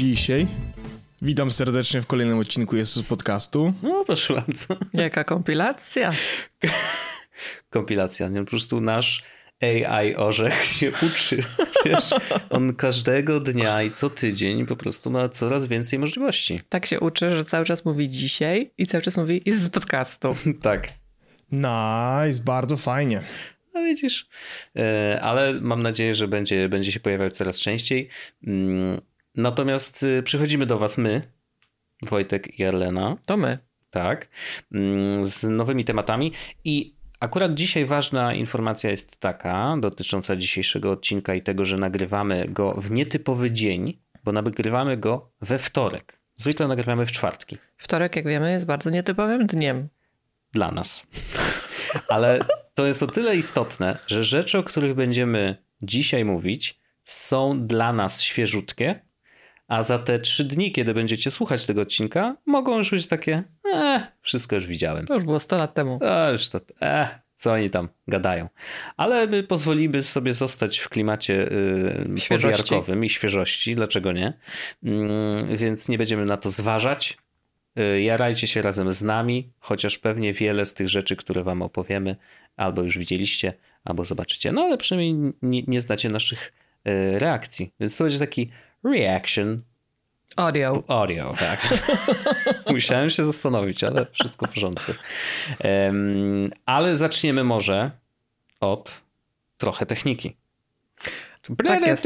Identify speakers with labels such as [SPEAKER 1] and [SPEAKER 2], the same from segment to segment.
[SPEAKER 1] dzisiaj. Witam serdecznie w kolejnym odcinku Jesus Podcastu.
[SPEAKER 2] No proszę bardzo.
[SPEAKER 3] Jaka kompilacja?
[SPEAKER 2] Kompilacja, nie? Po prostu nasz AI orzech się uczy. Wiesz, on każdego dnia i co tydzień po prostu ma coraz więcej możliwości.
[SPEAKER 3] Tak się uczy, że cały czas mówi dzisiaj i cały czas mówi Jesus Podcastu.
[SPEAKER 2] Tak.
[SPEAKER 1] Nice, bardzo fajnie.
[SPEAKER 2] No widzisz. Ale mam nadzieję, że będzie się pojawiał coraz częściej. Natomiast przychodzimy do was my, Wojtek i Arlena.
[SPEAKER 3] To my.
[SPEAKER 2] Tak. Z nowymi tematami i akurat dzisiaj ważna informacja jest taka, dotycząca dzisiejszego odcinka i tego, że nagrywamy go w nietypowy dzień, bo nagrywamy go we wtorek. Zwykle nagrywamy w czwartki.
[SPEAKER 3] Wtorek, jak wiemy, jest bardzo nietypowym dniem.
[SPEAKER 2] Dla nas. Ale to jest o tyle istotne, że rzeczy, o których będziemy dzisiaj mówić, są dla nas świeżutkie, a za te 3 dni, kiedy będziecie słuchać tego odcinka, mogą już być takie, wszystko już widziałem.
[SPEAKER 3] To już było 100 lat temu.
[SPEAKER 2] Co oni tam gadają. Ale my pozwolimy sobie zostać w klimacie podjarkowym i świeżości. Dlaczego nie? Więc nie będziemy na to zważać. Jarajcie się razem z nami, chociaż pewnie wiele z tych rzeczy, które wam opowiemy, albo już widzieliście, albo zobaczycie. No ale przynajmniej nie znacie naszych reakcji. Więc to będzie taki reaction. Audio, tak. Musiałem się zastanowić, ale wszystko w porządku. Ale zaczniemy może od trochę techniki.
[SPEAKER 3] Tak jest.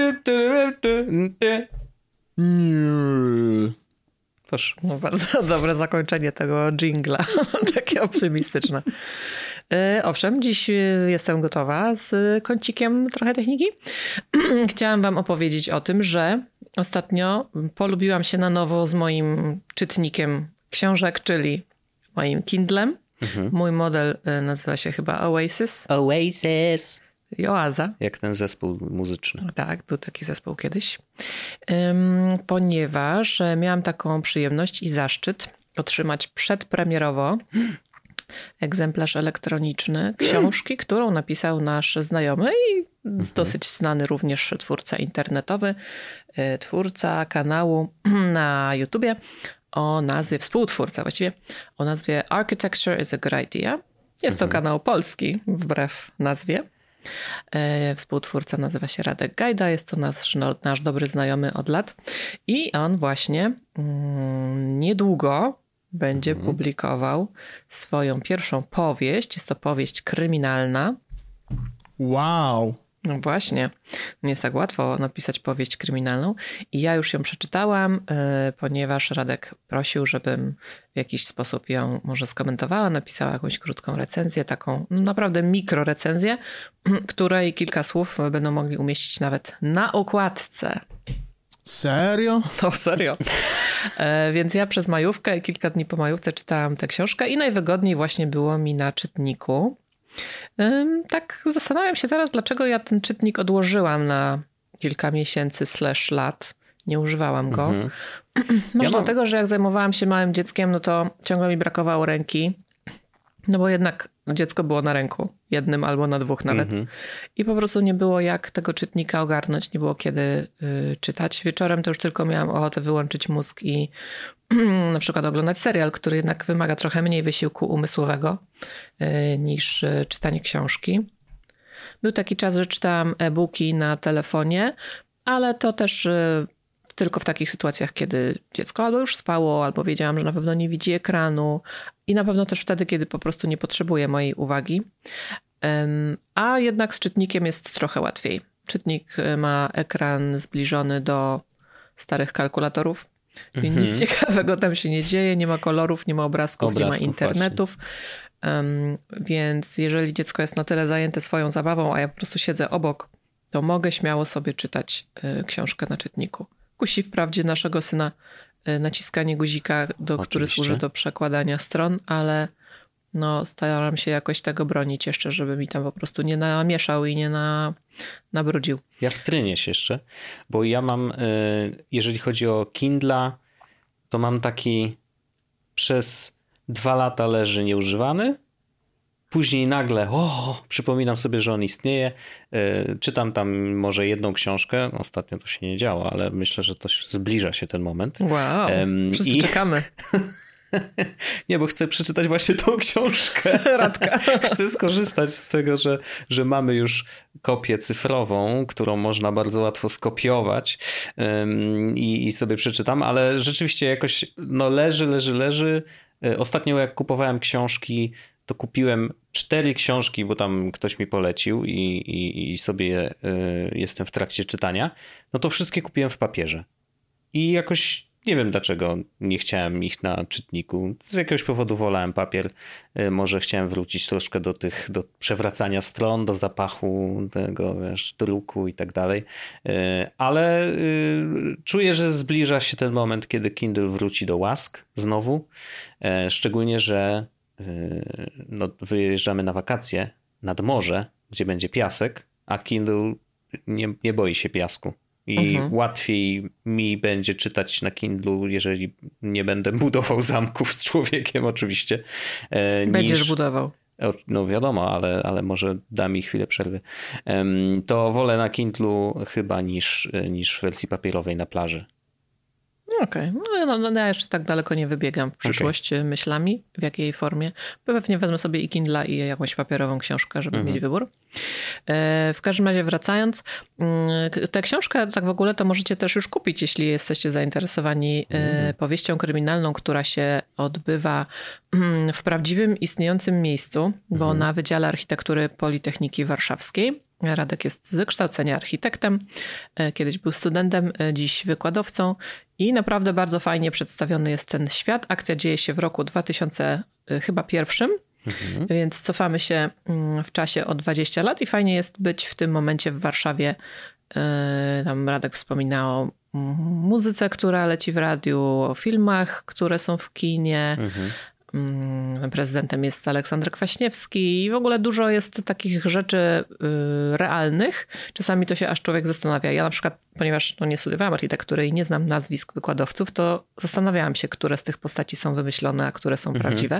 [SPEAKER 2] Proszę.
[SPEAKER 3] No, bardzo dobre zakończenie tego dżingla. Takie optymistyczne. Owszem, dziś jestem gotowa z kącikiem trochę techniki. Chciałam wam opowiedzieć o tym, że ostatnio polubiłam się na nowo z moim czytnikiem książek, czyli moim Kindlem. Mój model nazywa się chyba Oasis. I Oaza.
[SPEAKER 2] Jak ten zespół muzyczny.
[SPEAKER 3] Tak, był taki zespół kiedyś. Ponieważ miałam taką przyjemność i zaszczyt otrzymać przedpremierowo egzemplarz elektroniczny książki, którą napisał nasz znajomy i dosyć znany również twórca internetowy, twórca kanału na YouTubie o nazwie, współtwórca właściwie, o nazwie Architecture is a Good Idea. Jest to kanał polski, wbrew nazwie. Współtwórca nazywa się Radek Gajda, jest to nasz dobry znajomy od lat i on właśnie niedługo będzie publikował swoją pierwszą powieść. Jest to powieść kryminalna.
[SPEAKER 1] Wow.
[SPEAKER 3] No właśnie, nie jest tak łatwo napisać powieść kryminalną i ja już ją przeczytałam, ponieważ Radek prosił, żebym w jakiś sposób ją może skomentowała, napisała jakąś krótką recenzję, taką naprawdę mikrorecenzję, której kilka słów będą mogli umieścić nawet na okładce.
[SPEAKER 1] Serio?
[SPEAKER 3] To serio. Więc ja przez majówkę i kilka dni po majówce czytałam tę książkę i najwygodniej właśnie było mi na czytniku. Tak zastanawiam się teraz, dlaczego ja ten czytnik odłożyłam na kilka miesięcy / lat. Nie używałam go. Może dlatego, że jak zajmowałam się małym dzieckiem, no to ciągle mi brakowało ręki. No bo jednak dziecko było na ręku. Jednym albo na 2 nawet. I po prostu nie było jak tego czytnika ogarnąć. Nie było kiedy czytać. Wieczorem to już tylko miałam ochotę wyłączyć mózg i na przykład oglądać serial, który jednak wymaga trochę mniej wysiłku umysłowego niż czytanie książki. Był taki czas, że czytałam e-booki na telefonie, ale to też tylko w takich sytuacjach, kiedy dziecko albo już spało, albo wiedziałam, że na pewno nie widzi ekranu i na pewno też wtedy, kiedy po prostu nie potrzebuje mojej uwagi. A jednak z czytnikiem jest trochę łatwiej. Czytnik ma ekran zbliżony do starych kalkulatorów. Nic ciekawego tam się nie dzieje, nie ma kolorów, nie ma obrazków, nie ma internetów. Więc jeżeli dziecko jest na tyle zajęte swoją zabawą, a ja po prostu siedzę obok, to mogę śmiało sobie czytać książkę na czytniku. Kusi wprawdzie naszego syna naciskanie guzika, który służy do przekładania stron, ale no staram się jakoś tego bronić jeszcze, żeby mi tam po prostu nie namieszał i nie nabrudził.
[SPEAKER 2] Ja wtrynię się jeszcze, bo ja mam, jeżeli chodzi o Kindla, to mam taki przez 2 lata leży nieużywany. później nagle przypominam sobie, że on istnieje. Czytam tam może jedną książkę. Ostatnio to się nie działo, ale myślę, że to zbliża się ten moment.
[SPEAKER 3] Wow, wszyscy czekamy.
[SPEAKER 2] Nie, bo chcę przeczytać właśnie tą książkę.
[SPEAKER 3] Radka.
[SPEAKER 2] Chcę skorzystać z tego, że mamy już kopię cyfrową, którą można bardzo łatwo skopiować i sobie przeczytam, ale rzeczywiście jakoś leży. Ostatnio jak kupowałem książki, to kupiłem 4 książki, bo tam ktoś mi polecił i sobie jestem w trakcie czytania. No to wszystkie kupiłem w papierze. I jakoś nie wiem dlaczego nie chciałem ich na czytniku. Z jakiegoś powodu wolałem papier. Może chciałem wrócić troszkę do przewracania stron, do zapachu tego, druku i tak dalej. Ale czuję, że zbliża się ten moment, kiedy Kindle wróci do łask znowu. Szczególnie, że wyjeżdżamy na wakacje nad morze, gdzie będzie piasek, a Kindle nie boi się piasku. I łatwiej mi będzie czytać na Kindlu, jeżeli nie będę budował zamków z człowiekiem oczywiście.
[SPEAKER 3] Będziesz budował.
[SPEAKER 2] No wiadomo, ale może da mi chwilę przerwy. To wolę na Kindlu chyba niż w wersji papierowej na plaży.
[SPEAKER 3] Okej. No, ja jeszcze tak daleko nie wybiegam w przyszłość myślami, w jakiej formie. Pewnie wezmę sobie i Kindla i jakąś papierową książkę, żeby mieć wybór. W każdym razie wracając, tę książkę tak w ogóle to możecie też już kupić, jeśli jesteście zainteresowani powieścią kryminalną, która się odbywa w prawdziwym, istniejącym miejscu, bo na Wydziale Architektury Politechniki Warszawskiej. Radek jest z wykształcenia architektem, kiedyś był studentem, dziś wykładowcą i naprawdę bardzo fajnie przedstawiony jest ten świat. Akcja dzieje się w roku 2001, więc cofamy się w czasie o 20 lat i fajnie jest być w tym momencie w Warszawie. Tam Radek wspominał o muzyce, która leci w radiu, o filmach, które są w kinie. Prezydentem jest Aleksander Kwaśniewski i w ogóle dużo jest takich rzeczy realnych. Czasami to się aż człowiek zastanawia. Ja na przykład, ponieważ nie studiowałam architektury i nie znam nazwisk wykładowców, to zastanawiałam się, które z tych postaci są wymyślone, a które są prawdziwe.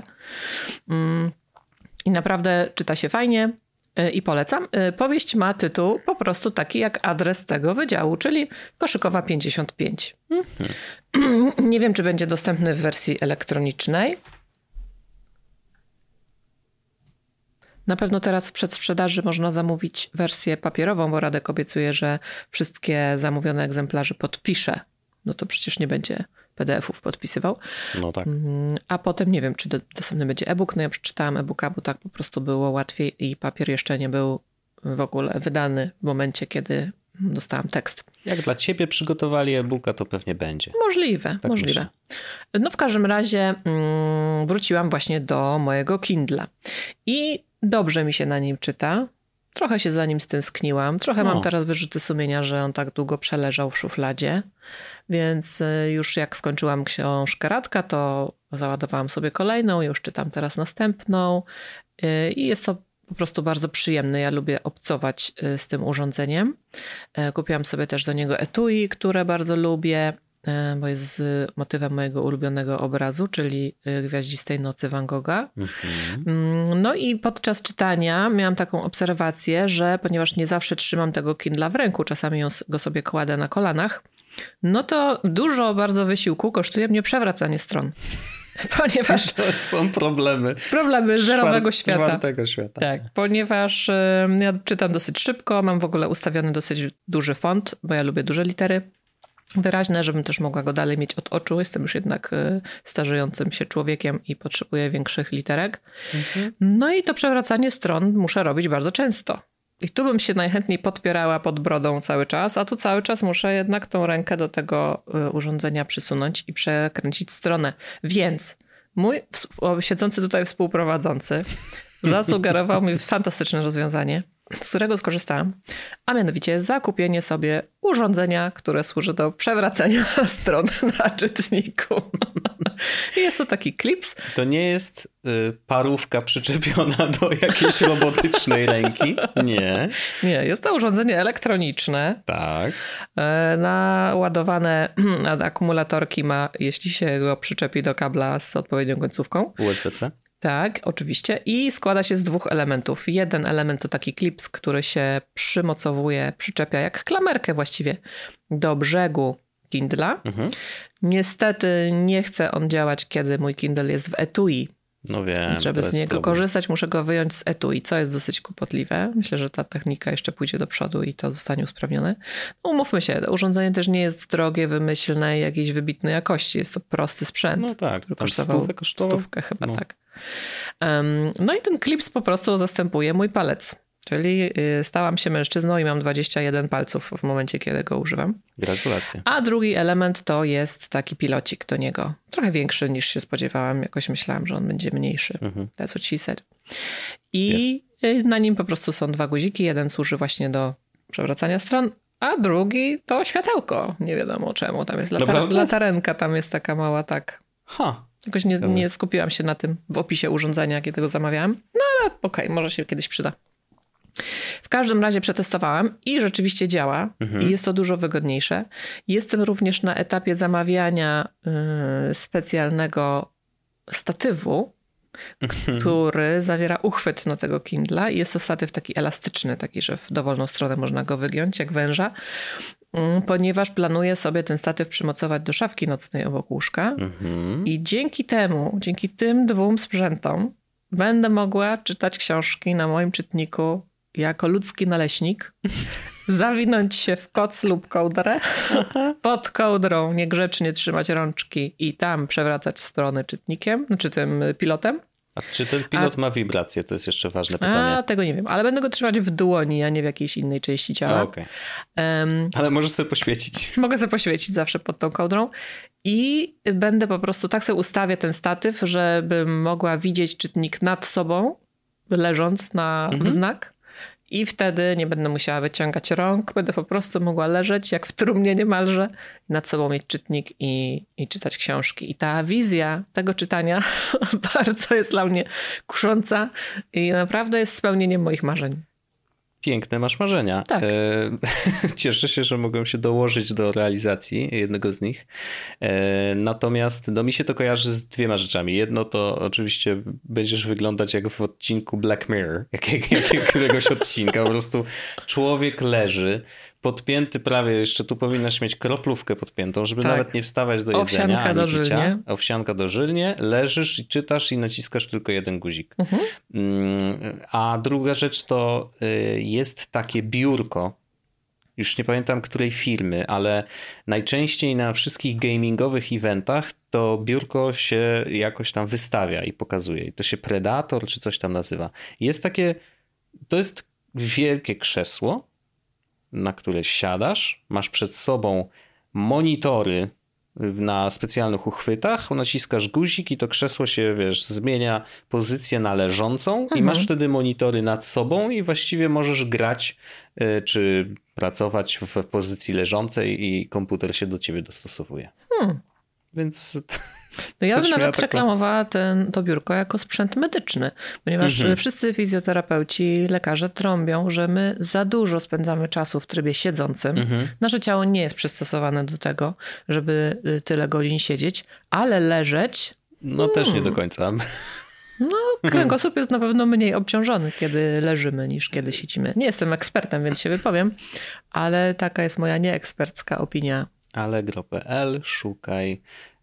[SPEAKER 3] I naprawdę czyta się fajnie i polecam. Powieść ma tytuł po prostu taki jak adres tego wydziału, czyli Koszykowa 55. Nie wiem, czy będzie dostępny w wersji elektronicznej. Na pewno teraz w przedsprzedaży można zamówić wersję papierową, bo Radek obiecuje, że wszystkie zamówione egzemplarze podpisze. No to przecież nie będzie PDF-ów podpisywał.
[SPEAKER 2] No tak.
[SPEAKER 3] A potem nie wiem, czy dostępny będzie e-book. No ja przeczytałam e-booka, bo tak po prostu było łatwiej i papier jeszcze nie był w ogóle wydany w momencie, kiedy dostałam tekst.
[SPEAKER 2] Jak dla ciebie przygotowali e-booka, to pewnie będzie.
[SPEAKER 3] Możliwe. Myślę. No w każdym razie wróciłam właśnie do mojego Kindla. I dobrze mi się na nim czyta. Trochę się za nim stęskniłam. Trochę mam teraz wyrzuty sumienia, że on tak długo przeleżał w szufladzie. Więc już jak skończyłam książkę Radka, to załadowałam sobie kolejną. Już czytam teraz następną. I jest to po prostu bardzo przyjemne. Ja lubię obcować z tym urządzeniem. Kupiłam sobie też do niego etui, które bardzo lubię, bo jest z motywem mojego ulubionego obrazu, czyli Gwiaździstej Nocy Van Gogha. No i podczas czytania miałam taką obserwację, że ponieważ nie zawsze trzymam tego Kindla w ręku, czasami go sobie kładę na kolanach, no to dużo bardzo wysiłku kosztuje mnie przewracanie stron. Ponieważ
[SPEAKER 2] to są problemy
[SPEAKER 3] zerowego świata.
[SPEAKER 2] Czwartego świata.
[SPEAKER 3] Tak, ponieważ ja czytam dosyć szybko, mam w ogóle ustawiony dosyć duży font, bo ja lubię duże litery. Wyraźne, żebym też mogła go dalej mieć od oczu. Jestem już jednak starzejącym się człowiekiem i potrzebuję większych literek. No i to przewracanie stron muszę robić bardzo często. I tu bym się najchętniej podpierała pod brodą cały czas, a tu cały czas muszę jednak tą rękę do tego urządzenia przysunąć i przekręcić stronę. Więc mój siedzący tutaj współprowadzący zasugerował mi fantastyczne rozwiązanie, z którego skorzystałam, a mianowicie zakupienie sobie urządzenia, które służy do przewracania stron na czytniku. I jest to taki klips.
[SPEAKER 2] To nie jest parówka przyczepiona do jakiejś robotycznej ręki? Nie.
[SPEAKER 3] Nie, jest to urządzenie elektroniczne.
[SPEAKER 2] Tak.
[SPEAKER 3] Naładowane akumulatorki ma, jeśli się go przyczepi do kabla z odpowiednią końcówką.
[SPEAKER 2] USB-C?
[SPEAKER 3] Tak, oczywiście. I składa się z 2 elementów. Jeden element to taki klips, który się przymocowuje, przyczepia jak klamerkę właściwie do brzegu Kindla. Niestety nie chce on działać, kiedy mój Kindle jest w etui.
[SPEAKER 2] No wiem.
[SPEAKER 3] Więc żeby z niego korzystać, muszę go wyjąć z etui, co jest dosyć kłopotliwe. Myślę, że ta technika jeszcze pójdzie do przodu i to zostanie usprawnione. No, umówmy się, to urządzenie też nie jest drogie, wymyślne, jakiejś wybitnej jakości. Jest to prosty sprzęt.
[SPEAKER 2] No tak,
[SPEAKER 3] który kosztował stówkę chyba, tak. No i ten klips po prostu zastępuje mój palec. Czyli stałam się mężczyzną i mam 21 palców w momencie, kiedy go używam.
[SPEAKER 2] Gratulacje.
[SPEAKER 3] A drugi element to jest taki pilocik do niego. Trochę większy niż się spodziewałam. Jakoś myślałam, że on będzie mniejszy. That's what she said. I na nim po prostu są 2 guziki. Jeden służy właśnie do przewracania stron, a drugi to światełko. Nie wiadomo czemu. Tam jest latarenka, tam jest taka mała tak. Jakoś nie skupiłam się na tym w opisie urządzenia, kiedy go zamawiałam. No ale okej, może się kiedyś przyda. W każdym razie przetestowałam i rzeczywiście działa i jest to dużo wygodniejsze. Jestem również na etapie zamawiania specjalnego statywu, który zawiera uchwyt na tego Kindla. Jest to statyw taki elastyczny, taki, że w dowolną stronę można go wygiąć jak węża, ponieważ planuję sobie ten statyw przymocować do szafki nocnej obok łóżka i dzięki tym 2 sprzętom będę mogła czytać książki na moim czytniku jako ludzki naleśnik, zawinąć się w koc lub kołdrę, pod kołdrą niegrzecznie trzymać rączki i tam przewracać strony czytnikiem, czy tym pilotem.
[SPEAKER 2] A czy ten pilot ma wibracje? To jest jeszcze ważne pytanie.
[SPEAKER 3] Tego nie wiem, ale będę go trzymać w dłoni, a nie w jakiejś innej części ciała.
[SPEAKER 2] Okay. Ale możesz sobie poświecić.
[SPEAKER 3] Mogę sobie poświecić zawsze pod tą kołdrą. I będę po prostu, tak sobie ustawię ten statyw, żebym mogła widzieć czytnik nad sobą, leżąc na wznak. I wtedy nie będę musiała wyciągać rąk, będę po prostu mogła leżeć jak w trumnie niemalże, nad sobą mieć czytnik i czytać książki. I ta wizja tego czytania bardzo jest dla mnie kusząca i naprawdę jest spełnieniem moich marzeń.
[SPEAKER 2] Piękne masz marzenia.
[SPEAKER 3] Tak.
[SPEAKER 2] Cieszę się, że mogłem się dołożyć do realizacji jednego z nich. Natomiast mi się to kojarzy z 2 rzeczami. Jedno to oczywiście będziesz wyglądać jak w odcinku Black Mirror, któregoś odcinka. Po prostu człowiek leży, podpięty prawie, jeszcze tu powinnaś mieć kroplówkę podpiętą, żeby nawet nie wstawać do jedzenia.
[SPEAKER 3] Owsianka dożylnie.
[SPEAKER 2] Owsianka dożylnie. Leżysz i czytasz i naciskasz tylko jeden guzik. A druga rzecz to jest takie biurko, już nie pamiętam której firmy, ale najczęściej na wszystkich gamingowych eventach to biurko się jakoś tam wystawia i pokazuje. I to się Predator czy coś tam nazywa. To jest wielkie krzesło, na które siadasz, masz przed sobą monitory na specjalnych uchwytach, naciskasz guzik i to krzesło się, zmienia pozycję na leżącą i masz wtedy monitory nad sobą i właściwie możesz grać czy pracować w pozycji leżącej i komputer się do ciebie dostosowuje. Więc...
[SPEAKER 3] No ja bym nawet reklamowała to biurko jako sprzęt medyczny, ponieważ wszyscy fizjoterapeuci, lekarze trąbią, że my za dużo spędzamy czasu w trybie siedzącym. Nasze ciało nie jest przystosowane do tego, żeby tyle godzin siedzieć, ale leżeć...
[SPEAKER 2] No też nie do końca.
[SPEAKER 3] No, kręgosłup jest na pewno mniej obciążony, kiedy leżymy, niż kiedy siedzimy. Nie jestem ekspertem, więc się wypowiem, ale taka jest moja nieekspercka opinia.
[SPEAKER 2] Allegro.pl, szukaj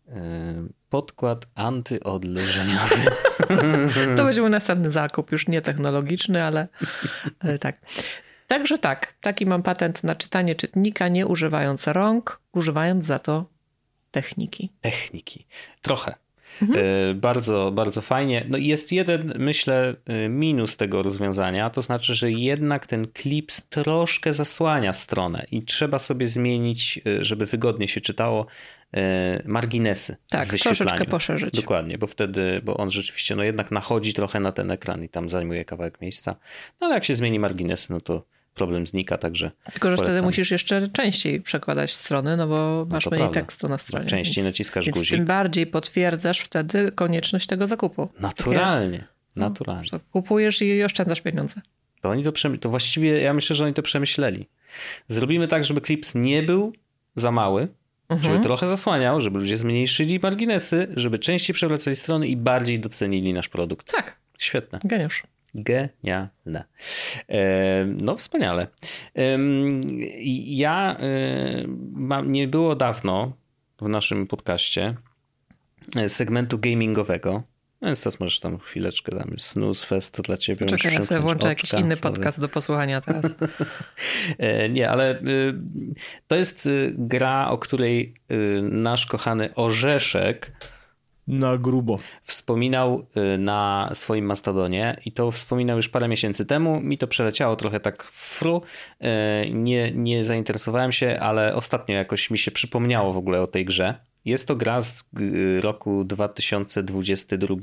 [SPEAKER 2] podkład antyodleżeniowy.
[SPEAKER 3] To będzie mój następny zakup, już nie technologiczny, ale tak. Także tak, taki mam patent na czytanie czytnika, nie używając rąk, używając za to techniki.
[SPEAKER 2] Trochę. Bardzo, bardzo fajnie. No i jest jeden, myślę, minus tego rozwiązania, to znaczy, że jednak ten klips troszkę zasłania stronę i trzeba sobie zmienić, żeby wygodnie się czytało, marginesy w wyświetlaniu.
[SPEAKER 3] Troszeczkę poszerzyć.
[SPEAKER 2] Dokładnie, bo on rzeczywiście jednak nachodzi trochę na ten ekran i tam zajmuje kawałek miejsca. No ale jak się zmieni marginesy, no to problem znika, także
[SPEAKER 3] tylko, że wtedy musisz jeszcze częściej przekładać strony, no bo masz mniej tekstu na stronie.
[SPEAKER 2] Częściej naciskasz guzik.
[SPEAKER 3] Więc tym bardziej potwierdzasz wtedy konieczność tego zakupu.
[SPEAKER 2] Naturalnie.
[SPEAKER 3] Kupujesz i oszczędzasz pieniądze.
[SPEAKER 2] To właściwie ja myślę, że oni to przemyśleli. Zrobimy tak, żeby klips nie był za mały, Żeby trochę zasłaniał, żeby ludzie zmniejszyli marginesy, żeby częściej przewracali strony i bardziej docenili nasz produkt.
[SPEAKER 3] Tak.
[SPEAKER 2] Świetne.
[SPEAKER 3] Geniusz.
[SPEAKER 2] Genialne. No wspaniale. Ja nie było dawno w naszym podcaście segmentu gamingowego, więc teraz możesz tam chwileczkę, tam snooze fest dla ciebie.
[SPEAKER 3] Czekaj, ja sobie włączę jakiś inny podcast do posłuchania teraz.
[SPEAKER 2] Nie, ale to jest gra, o której nasz kochany Orzeszek
[SPEAKER 1] na grubo
[SPEAKER 2] wspominał na swoim Mastodonie i to wspominał już parę miesięcy temu. Mi to przeleciało trochę tak fru. Nie zainteresowałem się, ale ostatnio jakoś mi się przypomniało w ogóle o tej grze. Jest to gra z roku 2022,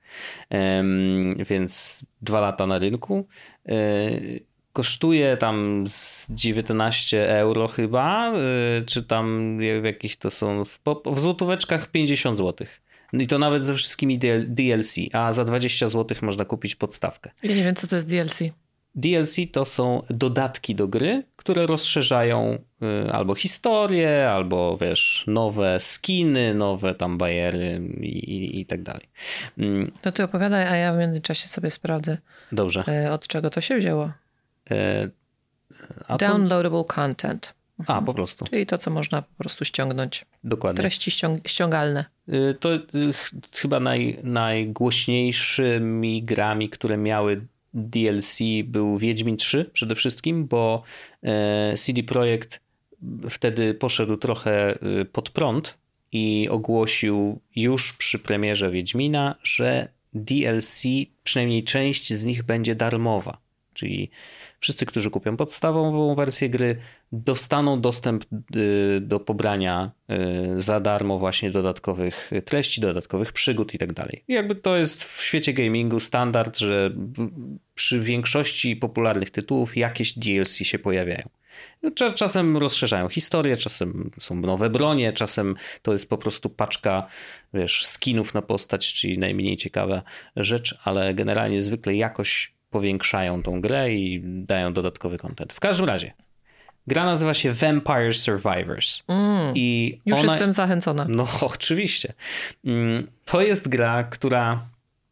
[SPEAKER 2] więc 2 lata na rynku. Kosztuje tam z 19 euro chyba, czy tam jakieś to są w złotóweczkach 50 zł. No i to nawet ze wszystkimi DLC, a za 20 zł można kupić podstawkę.
[SPEAKER 3] Ja nie wiem, co to jest DLC.
[SPEAKER 2] DLC to są dodatki do gry, które rozszerzają albo historię, albo wiesz, nowe skiny, nowe tam bajery i tak dalej.
[SPEAKER 3] To ty opowiadaj, a ja w międzyczasie sobie sprawdzę.
[SPEAKER 2] Dobrze.
[SPEAKER 3] Od czego to się wzięło. Downloadable content.
[SPEAKER 2] A, po prostu.
[SPEAKER 3] Czyli to, co można po prostu ściągnąć.
[SPEAKER 2] Dokładnie.
[SPEAKER 3] Treści ściągalne.
[SPEAKER 2] To chyba najgłośniejszymi grami, które miały DLC był Wiedźmin 3 przede wszystkim, bo CD Projekt wtedy poszedł trochę pod prąd i ogłosił już przy premierze Wiedźmina, że DLC, przynajmniej część z nich będzie darmowa. Czyli wszyscy, którzy kupią podstawową wersję gry, dostaną dostęp do pobrania za darmo właśnie dodatkowych treści, dodatkowych przygód i tak dalej. I jakby to jest w świecie gamingu standard, że przy większości popularnych tytułów jakieś DLC się pojawiają. Czasem rozszerzają historię, czasem są nowe bronie, czasem to jest po prostu paczka, wiesz, skinów na postać, czyli najmniej ciekawa rzecz, ale generalnie zwykle jakoś powiększają tą grę i dają dodatkowy content. W każdym razie, gra nazywa się Vampire Survivors. I
[SPEAKER 3] już jestem zachęcona.
[SPEAKER 2] No oczywiście. To jest gra, która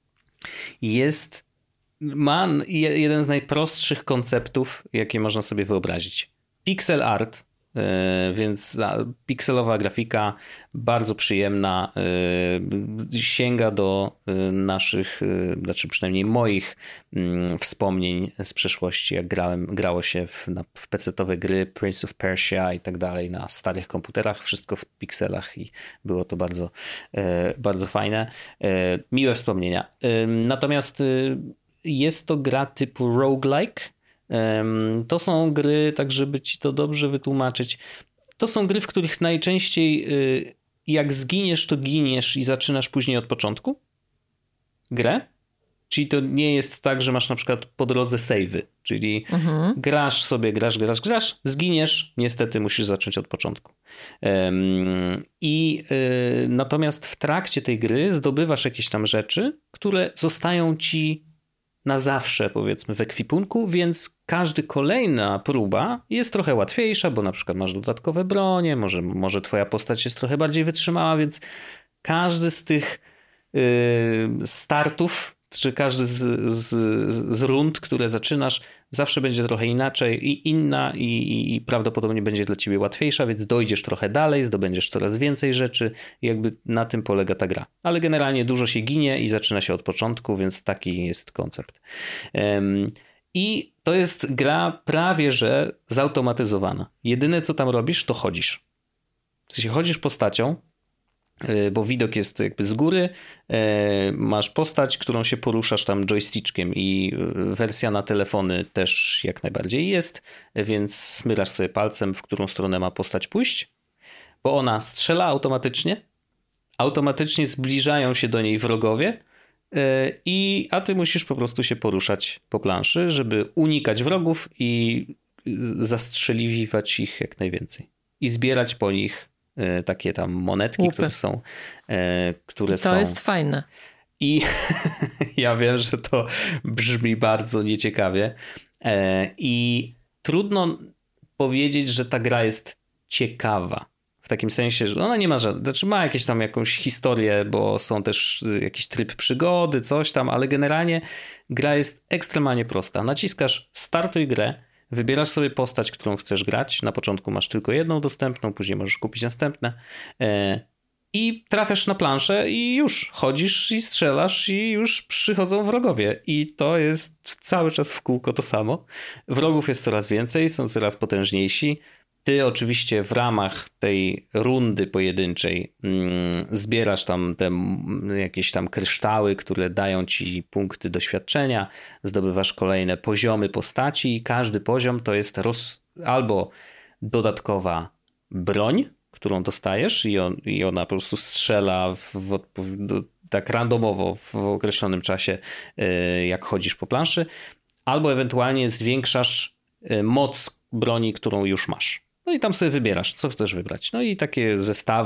[SPEAKER 2] ma jeden z najprostszych konceptów, jakie można sobie wyobrazić. Pixel art, więc pikselowa grafika, bardzo przyjemna, sięga do naszych, znaczy przynajmniej moich wspomnień z przeszłości, jak grało się w PC-towe gry, Prince of Persia i tak dalej, na starych komputerach, wszystko w pikselach i było to bardzo, bardzo fajne. Miłe wspomnienia. Natomiast jest to gra typu roguelike. To są gry, tak żeby ci to dobrze wytłumaczyć, to są gry, w których najczęściej jak zginiesz, to giniesz i zaczynasz później od początku grę. Czyli to nie jest tak, że masz na przykład po drodze save'y, czyli grasz sobie, grasz, zginiesz, niestety musisz zacząć od początku. Natomiast w trakcie tej gry zdobywasz jakieś tam rzeczy, które zostają ci na zawsze, powiedzmy, w ekwipunku, więc każda kolejna próba jest trochę łatwiejsza, bo na przykład masz dodatkowe bronie, może twoja postać jest trochę bardziej wytrzymała, więc każdy z tych startów, czy każdy z rund, które zaczynasz, zawsze będzie trochę inaczej i inna i prawdopodobnie będzie dla ciebie łatwiejsza, więc dojdziesz trochę dalej, zdobędziesz coraz więcej rzeczy i jakby na tym polega ta gra. Ale generalnie dużo się ginie i zaczyna się od początku, więc taki jest koncept. I to jest gra prawie że zautomatyzowana. Jedyne co tam robisz, to chodzisz. W sensie chodzisz postacią, bo widok jest jakby z góry, masz postać, którą się poruszasz tam joystickiem i wersja na telefony też jak najbardziej jest, więc smyrasz sobie palcem, w którą stronę ma postać pójść, bo ona strzela automatycznie zbliżają się do niej wrogowie, a ty musisz po prostu się poruszać po planszy, żeby unikać wrogów i zastrzeliwać ich jak najwięcej i zbierać po nich takie tam monetki,
[SPEAKER 3] łupy,
[SPEAKER 2] które są...
[SPEAKER 3] To jest fajne.
[SPEAKER 2] I ja wiem, że to brzmi bardzo nieciekawie i trudno powiedzieć, że ta gra jest ciekawa w takim sensie, że ona nie ma żadnych, znaczy ma jakąś historię, bo są też jakiś tryb przygody, coś tam, ale generalnie gra jest ekstremalnie prosta. Naciskasz startuj grę, wybierasz sobie postać, którą chcesz grać. Na początku masz tylko jedną dostępną, później możesz kupić następne. I trafiasz na planszę i już chodzisz i strzelasz i już przychodzą wrogowie. I to jest cały czas w kółko to samo. Wrogów jest coraz więcej, są coraz potężniejsi. Ty oczywiście w ramach tej rundy pojedynczej zbierasz tam te jakieś tam kryształy, które dają ci punkty doświadczenia, zdobywasz kolejne poziomy postaci i każdy poziom to jest albo dodatkowa broń, którą dostajesz i ona po prostu strzela tak randomowo w określonym czasie, jak chodzisz po planszy, albo ewentualnie zwiększasz moc broni, którą już masz. No i tam sobie wybierasz, co chcesz wybrać. No i takie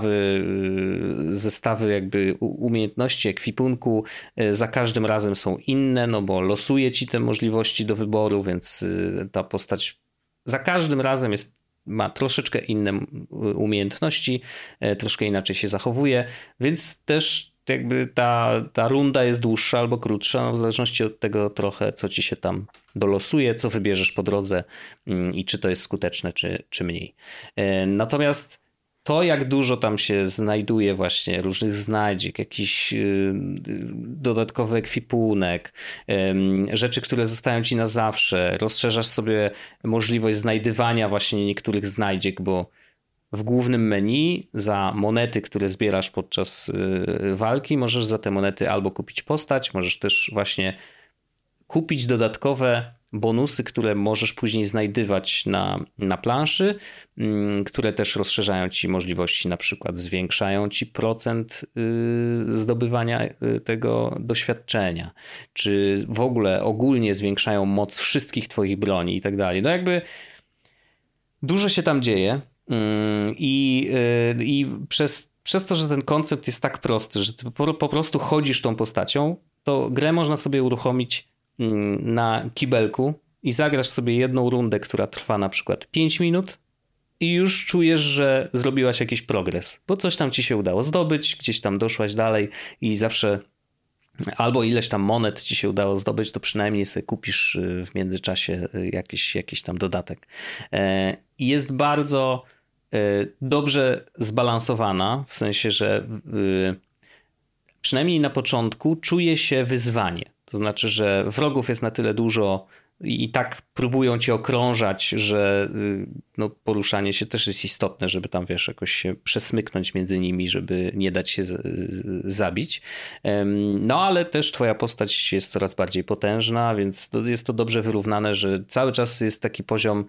[SPEAKER 2] zestawy jakby umiejętności, ekwipunku za każdym razem są inne, no bo losuje ci te możliwości do wyboru, więc ta postać za każdym razem ma troszeczkę inne umiejętności, troszkę inaczej się zachowuje, więc też jakby ta runda jest dłuższa albo krótsza, no w zależności od tego trochę, co ci się tam dolosuje, co wybierzesz po drodze i czy to jest skuteczne, czy mniej. Natomiast to, jak dużo tam się znajduje właśnie różnych znajdziek, jakiś dodatkowy ekwipunek, rzeczy, które zostają ci na zawsze, rozszerzasz sobie możliwość znajdywania właśnie niektórych znajdziek, bo w głównym menu za monety, które zbierasz podczas walki, możesz za te monety albo kupić postać, możesz też właśnie kupić dodatkowe bonusy, które możesz później znajdywać na planszy, które też rozszerzają ci możliwości, na przykład zwiększają ci procent zdobywania tego doświadczenia, czy w ogóle ogólnie zwiększają moc wszystkich twoich broni i tak dalej. No jakby dużo się tam dzieje. I przez to, że ten koncept jest tak prosty, że ty po prostu chodzisz tą postacią, to grę można sobie uruchomić na kibelku i zagrasz sobie jedną rundę, która trwa na przykład 5 minut i już czujesz, że zrobiłaś jakiś progres, bo coś tam ci się udało zdobyć, gdzieś tam doszłaś dalej i zawsze albo ileś tam monet ci się udało zdobyć, to przynajmniej sobie kupisz w międzyczasie jakiś tam dodatek. I jest bardzo dobrze zbalansowana, w sensie, że przynajmniej na początku czuje się wyzwanie. To znaczy, że wrogów jest na tyle dużo i tak próbują cię okrążać, że no, poruszanie się też jest istotne, żeby tam, wiesz, jakoś się przesmyknąć między nimi, żeby nie dać się zabić. No ale też twoja postać jest coraz bardziej potężna, więc jest to dobrze wyrównane, że cały czas jest taki poziom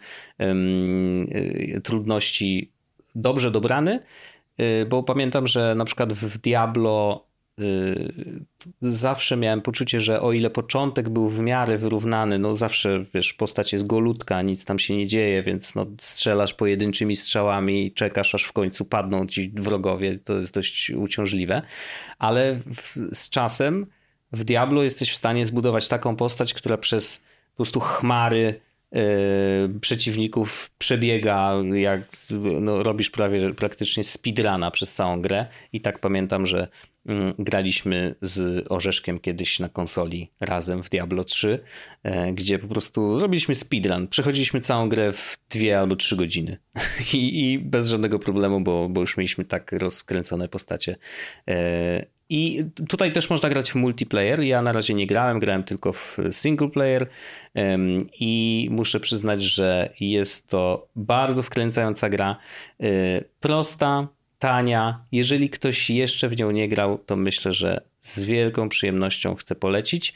[SPEAKER 2] trudności dobrze dobrany, bo pamiętam, że na przykład w Diablo zawsze miałem poczucie, że o ile początek był w miarę wyrównany, no zawsze, wiesz, postać jest golutka, nic tam się nie dzieje, więc no strzelasz pojedynczymi strzałami i czekasz, aż w końcu padną ci wrogowie, to jest dość uciążliwe, ale z czasem w Diablo jesteś w stanie zbudować taką postać, która przez po prostu chmary przeciwników przebiega, jak no, robisz praktycznie speedruna przez całą grę i tak pamiętam, że graliśmy z Orzeszkiem kiedyś na konsoli razem w Diablo 3, gdzie po prostu robiliśmy speedrun. Przechodziliśmy całą grę w 2 albo 3 godziny i bez żadnego problemu, bo już mieliśmy tak rozkręcone postacie. I tutaj też można grać w multiplayer. Ja na razie nie grałem tylko w single player i muszę przyznać, że jest to bardzo wkręcająca gra. Prosta, tania. Jeżeli ktoś jeszcze w nią nie grał, to myślę, że z wielką przyjemnością chcę polecić.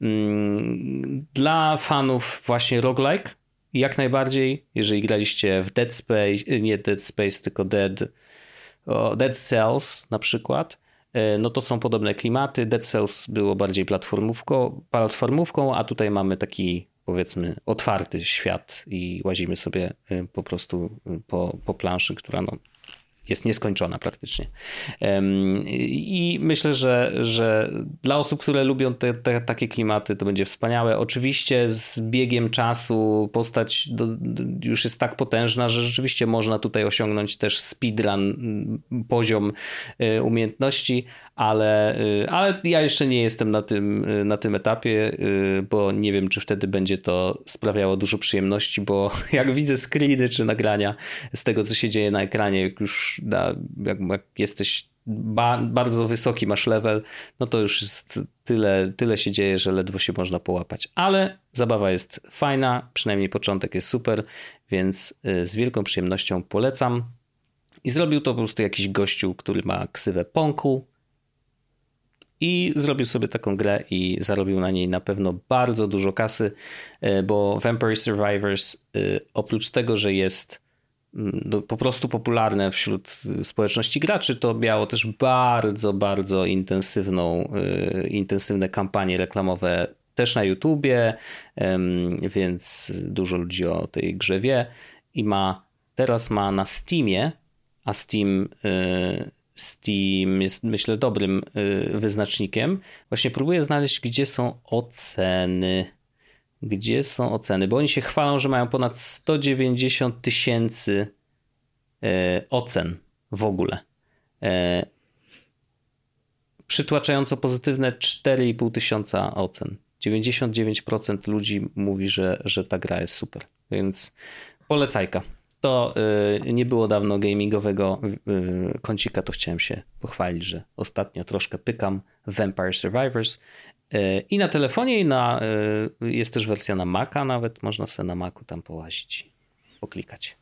[SPEAKER 2] Dla fanów właśnie roguelike jak najbardziej. Jeżeli graliście w Dead Space, nie Dead Space, tylko Dead Cells na przykład, no to są podobne klimaty. Dead Cells było bardziej platformówką, a tutaj mamy taki, powiedzmy, otwarty świat i łazimy sobie po prostu po planszy, która no jest nieskończona praktycznie. I myślę, że dla osób, które lubią takie klimaty, to będzie wspaniałe. Oczywiście z biegiem czasu postać już jest tak potężna, że rzeczywiście można tutaj osiągnąć też speedrun, poziom umiejętności, ale ja jeszcze nie jestem na tym etapie, bo nie wiem, czy wtedy będzie to sprawiało dużo przyjemności, bo jak widzę screeny czy nagrania z tego, co się dzieje na ekranie, już jak jesteś bardzo wysoki, masz level, no to już jest tyle się dzieje, że ledwo się można połapać. Ale zabawa jest fajna, przynajmniej początek jest super, więc z wielką przyjemnością polecam. I zrobił to po prostu jakiś gościu, który ma ksywę Ponku i zrobił sobie taką grę i zarobił na niej na pewno bardzo dużo kasy, bo Vampire Survivors oprócz tego, że jest po prostu popularne wśród społeczności graczy, to miało też bardzo, bardzo intensywne kampanie reklamowe też na YouTubie, więc dużo ludzi o tej grze wie i teraz ma na Steamie, a Steam jest, myślę, dobrym wyznacznikiem. Właśnie próbuję znaleźć, gdzie są oceny. Bo oni się chwalą, że mają ponad 190 000 ocen w ogóle. Przytłaczająco pozytywne 4,5 tysiąca ocen. 99% ludzi mówi, że ta gra jest super. Więc polecajka. To nie było dawno gamingowego kącika, to chciałem się pochwalić, że ostatnio troszkę pykam Vampire Survivors i na telefonie, jest też wersja na Maca, nawet można sobie na Macu tam połazić, poklikać.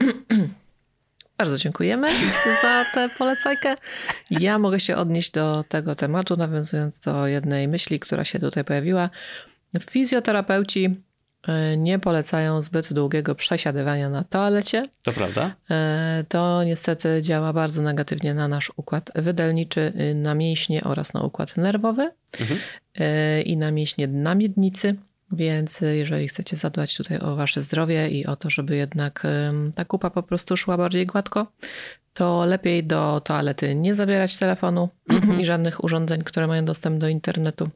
[SPEAKER 3] Bardzo dziękujemy za tę polecajkę. Ja mogę się odnieść do tego tematu, nawiązując do jednej myśli, która się tutaj pojawiła. Fizjoterapeuci nie polecają zbyt długiego przesiadywania na toalecie.
[SPEAKER 2] To prawda.
[SPEAKER 3] To niestety działa bardzo negatywnie na nasz układ wydelniczy, na mięśnie oraz na układ nerwowy i na mięśnie dna miednicy. Więc jeżeli chcecie zadbać tutaj o wasze zdrowie i o to, żeby jednak ta kupa po prostu szła bardziej gładko, to lepiej do toalety nie zabierać telefonu i żadnych urządzeń, które mają dostęp do internetu.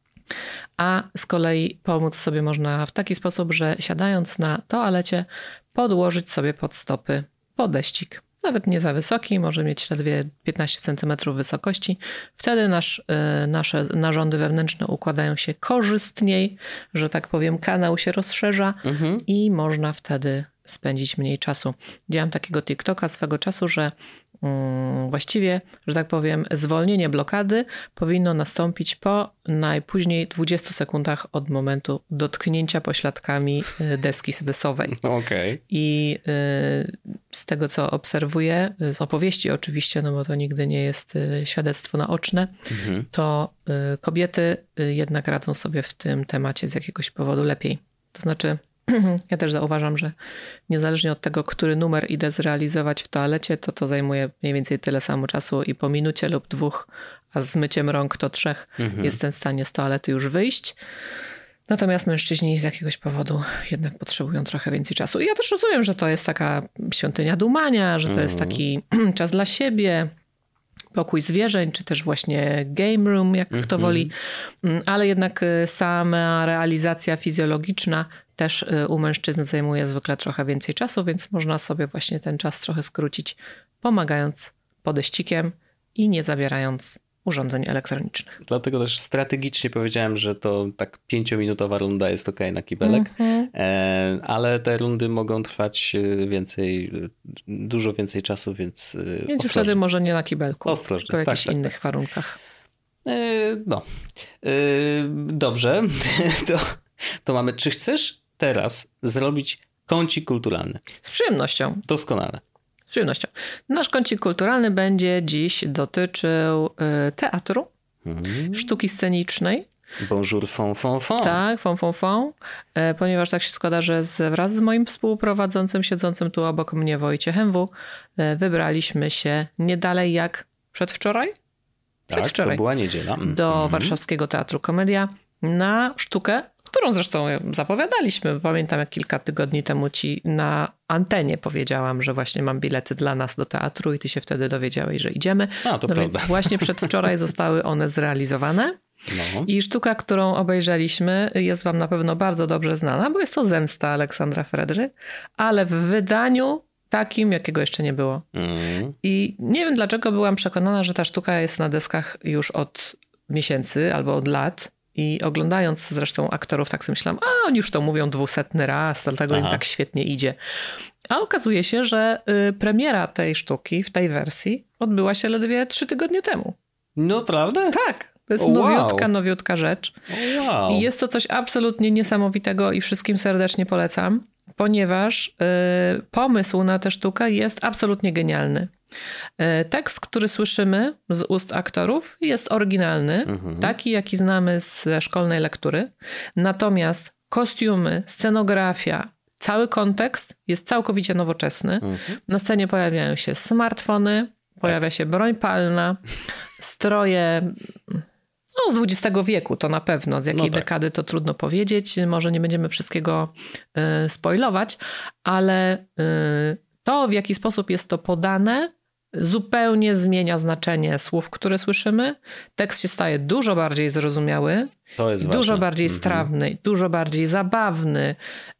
[SPEAKER 3] A z kolei pomóc sobie można w taki sposób, że siadając na toalecie podłożyć sobie pod stopy podeścik. Nawet nie za wysoki, może mieć ledwie 15 cm wysokości. Wtedy nasze narządy wewnętrzne układają się korzystniej, że tak powiem, kanał się rozszerza i można wtedy spędzić mniej czasu. Widziałam takiego TikToka swego czasu, że właściwie, że tak powiem, zwolnienie blokady powinno nastąpić po najpóźniej 20 sekundach od momentu dotknięcia pośladkami deski sedesowej.
[SPEAKER 2] Okay.
[SPEAKER 3] I z tego, co obserwuję, z opowieści oczywiście, no bo to nigdy nie jest świadectwo naoczne, to kobiety jednak radzą sobie w tym temacie z jakiegoś powodu lepiej. To znaczy, ja też zauważam, że niezależnie od tego, który numer idę zrealizować w toalecie, to zajmuje mniej więcej tyle samo czasu i po minucie lub 2, a z myciem rąk to 3 jestem w stanie z toalety już wyjść. Natomiast mężczyźni z jakiegoś powodu jednak potrzebują trochę więcej czasu. I ja też rozumiem, że to jest taka świątynia dumania, że to jest taki czas dla siebie, pokój zwierzeń, czy też właśnie game room, jak kto woli. Ale jednak sama realizacja fizjologiczna też u mężczyzn zajmuje zwykle trochę więcej czasu, więc można sobie właśnie ten czas trochę skrócić, pomagając podeścikiem i nie zabierając urządzeń elektronicznych.
[SPEAKER 2] Dlatego też strategicznie powiedziałem, że to tak 5-minutowa runda jest okej na kibelek, ale te rundy mogą trwać dużo więcej czasu, więc
[SPEAKER 3] już wtedy może nie na kibelku,
[SPEAKER 2] ostrożnie.
[SPEAKER 3] tylko w jakichś innych warunkach.
[SPEAKER 2] Dobrze, to mamy. Czy chcesz teraz zrobić kącik kulturalny?
[SPEAKER 3] Z przyjemnością.
[SPEAKER 2] Doskonale.
[SPEAKER 3] Z przyjemnością. Nasz kącik kulturalny będzie dziś dotyczył teatru, sztuki scenicznej.
[SPEAKER 2] Bonjour, fon, fon, fon.
[SPEAKER 3] Tak, fon, fon, fon. Ponieważ tak się składa, że wraz z moim współprowadzącym, siedzącym tu obok mnie Wojciechem W., wybraliśmy się nie dalej jak przedwczoraj?
[SPEAKER 2] Tak, to była niedziela.
[SPEAKER 3] Do Warszawskiego Teatru Komedia na sztukę, którą zresztą zapowiadaliśmy. Pamiętam, jak kilka tygodni temu ci na antenie powiedziałam, że właśnie mam bilety dla nas do teatru i ty się wtedy dowiedziałeś, że idziemy. Więc właśnie przedwczoraj zostały one zrealizowane. No. I sztuka, którą obejrzeliśmy, jest wam na pewno bardzo dobrze znana, bo jest to Zemsta Aleksandra Fredry, ale w wydaniu takim, jakiego jeszcze nie było. I nie wiem, dlaczego byłam przekonana, że ta sztuka jest na deskach już od miesięcy albo od lat. I oglądając zresztą aktorów, tak sobie myślałam, oni już to mówią 200 raz, dlatego im tak świetnie idzie. A okazuje się, że premiera tej sztuki w tej wersji odbyła się ledwie 3 tygodnie temu.
[SPEAKER 2] No, prawda?
[SPEAKER 3] Tak. To jest nowiutka rzecz. I jest to coś absolutnie niesamowitego i wszystkim serdecznie polecam, ponieważ pomysł na tę sztukę jest absolutnie genialny. Tekst, który słyszymy z ust aktorów, jest oryginalny, taki jaki znamy ze szkolnej lektury. Natomiast kostiumy, scenografia, cały kontekst jest całkowicie nowoczesny. Na scenie pojawiają się smartfony, pojawia się broń palna, stroje z XX wieku to na pewno. Z jakiej dekady to trudno powiedzieć. Może nie będziemy wszystkiego spoilować, ale to, w jaki sposób jest to podane, zupełnie zmienia znaczenie słów, które słyszymy. Tekst się staje dużo bardziej zrozumiały, dużo bardziej strawny, dużo bardziej zabawny.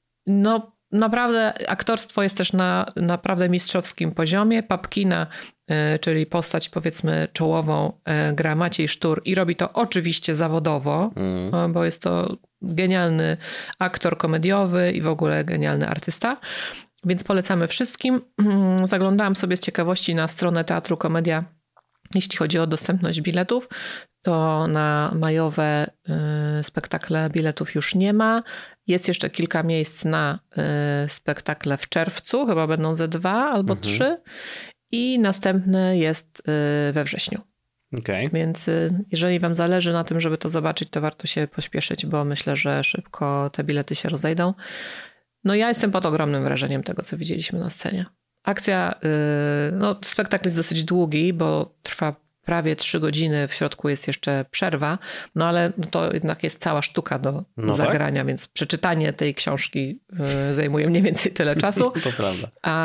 [SPEAKER 3] No naprawdę aktorstwo jest też na naprawdę mistrzowskim poziomie. Papkina, czyli postać powiedzmy czołową, gra Maciej Sztur i robi to oczywiście zawodowo, bo jest to genialny aktor komediowy i w ogóle genialny artysta. Więc polecamy wszystkim. Zaglądałam sobie z ciekawości na stronę Teatru Komedia, jeśli chodzi o dostępność biletów. To na majowe spektakle biletów już nie ma. Jest jeszcze kilka miejsc na spektakle w czerwcu, chyba będą ze 2 albo 3. I następny jest we wrześniu.
[SPEAKER 2] Okay.
[SPEAKER 3] Więc jeżeli wam zależy na tym, żeby to zobaczyć, to warto się pośpieszyć, bo myślę, że szybko te bilety się rozejdą. No ja jestem pod ogromnym wrażeniem tego, co widzieliśmy na scenie. Akcja, spektakl jest dosyć długi, bo trwa prawie 3 godziny, w środku jest jeszcze przerwa, no ale to jednak jest cała sztuka do zagrania, więc przeczytanie tej książki zajmuje mniej więcej tyle czasu.
[SPEAKER 2] To prawda.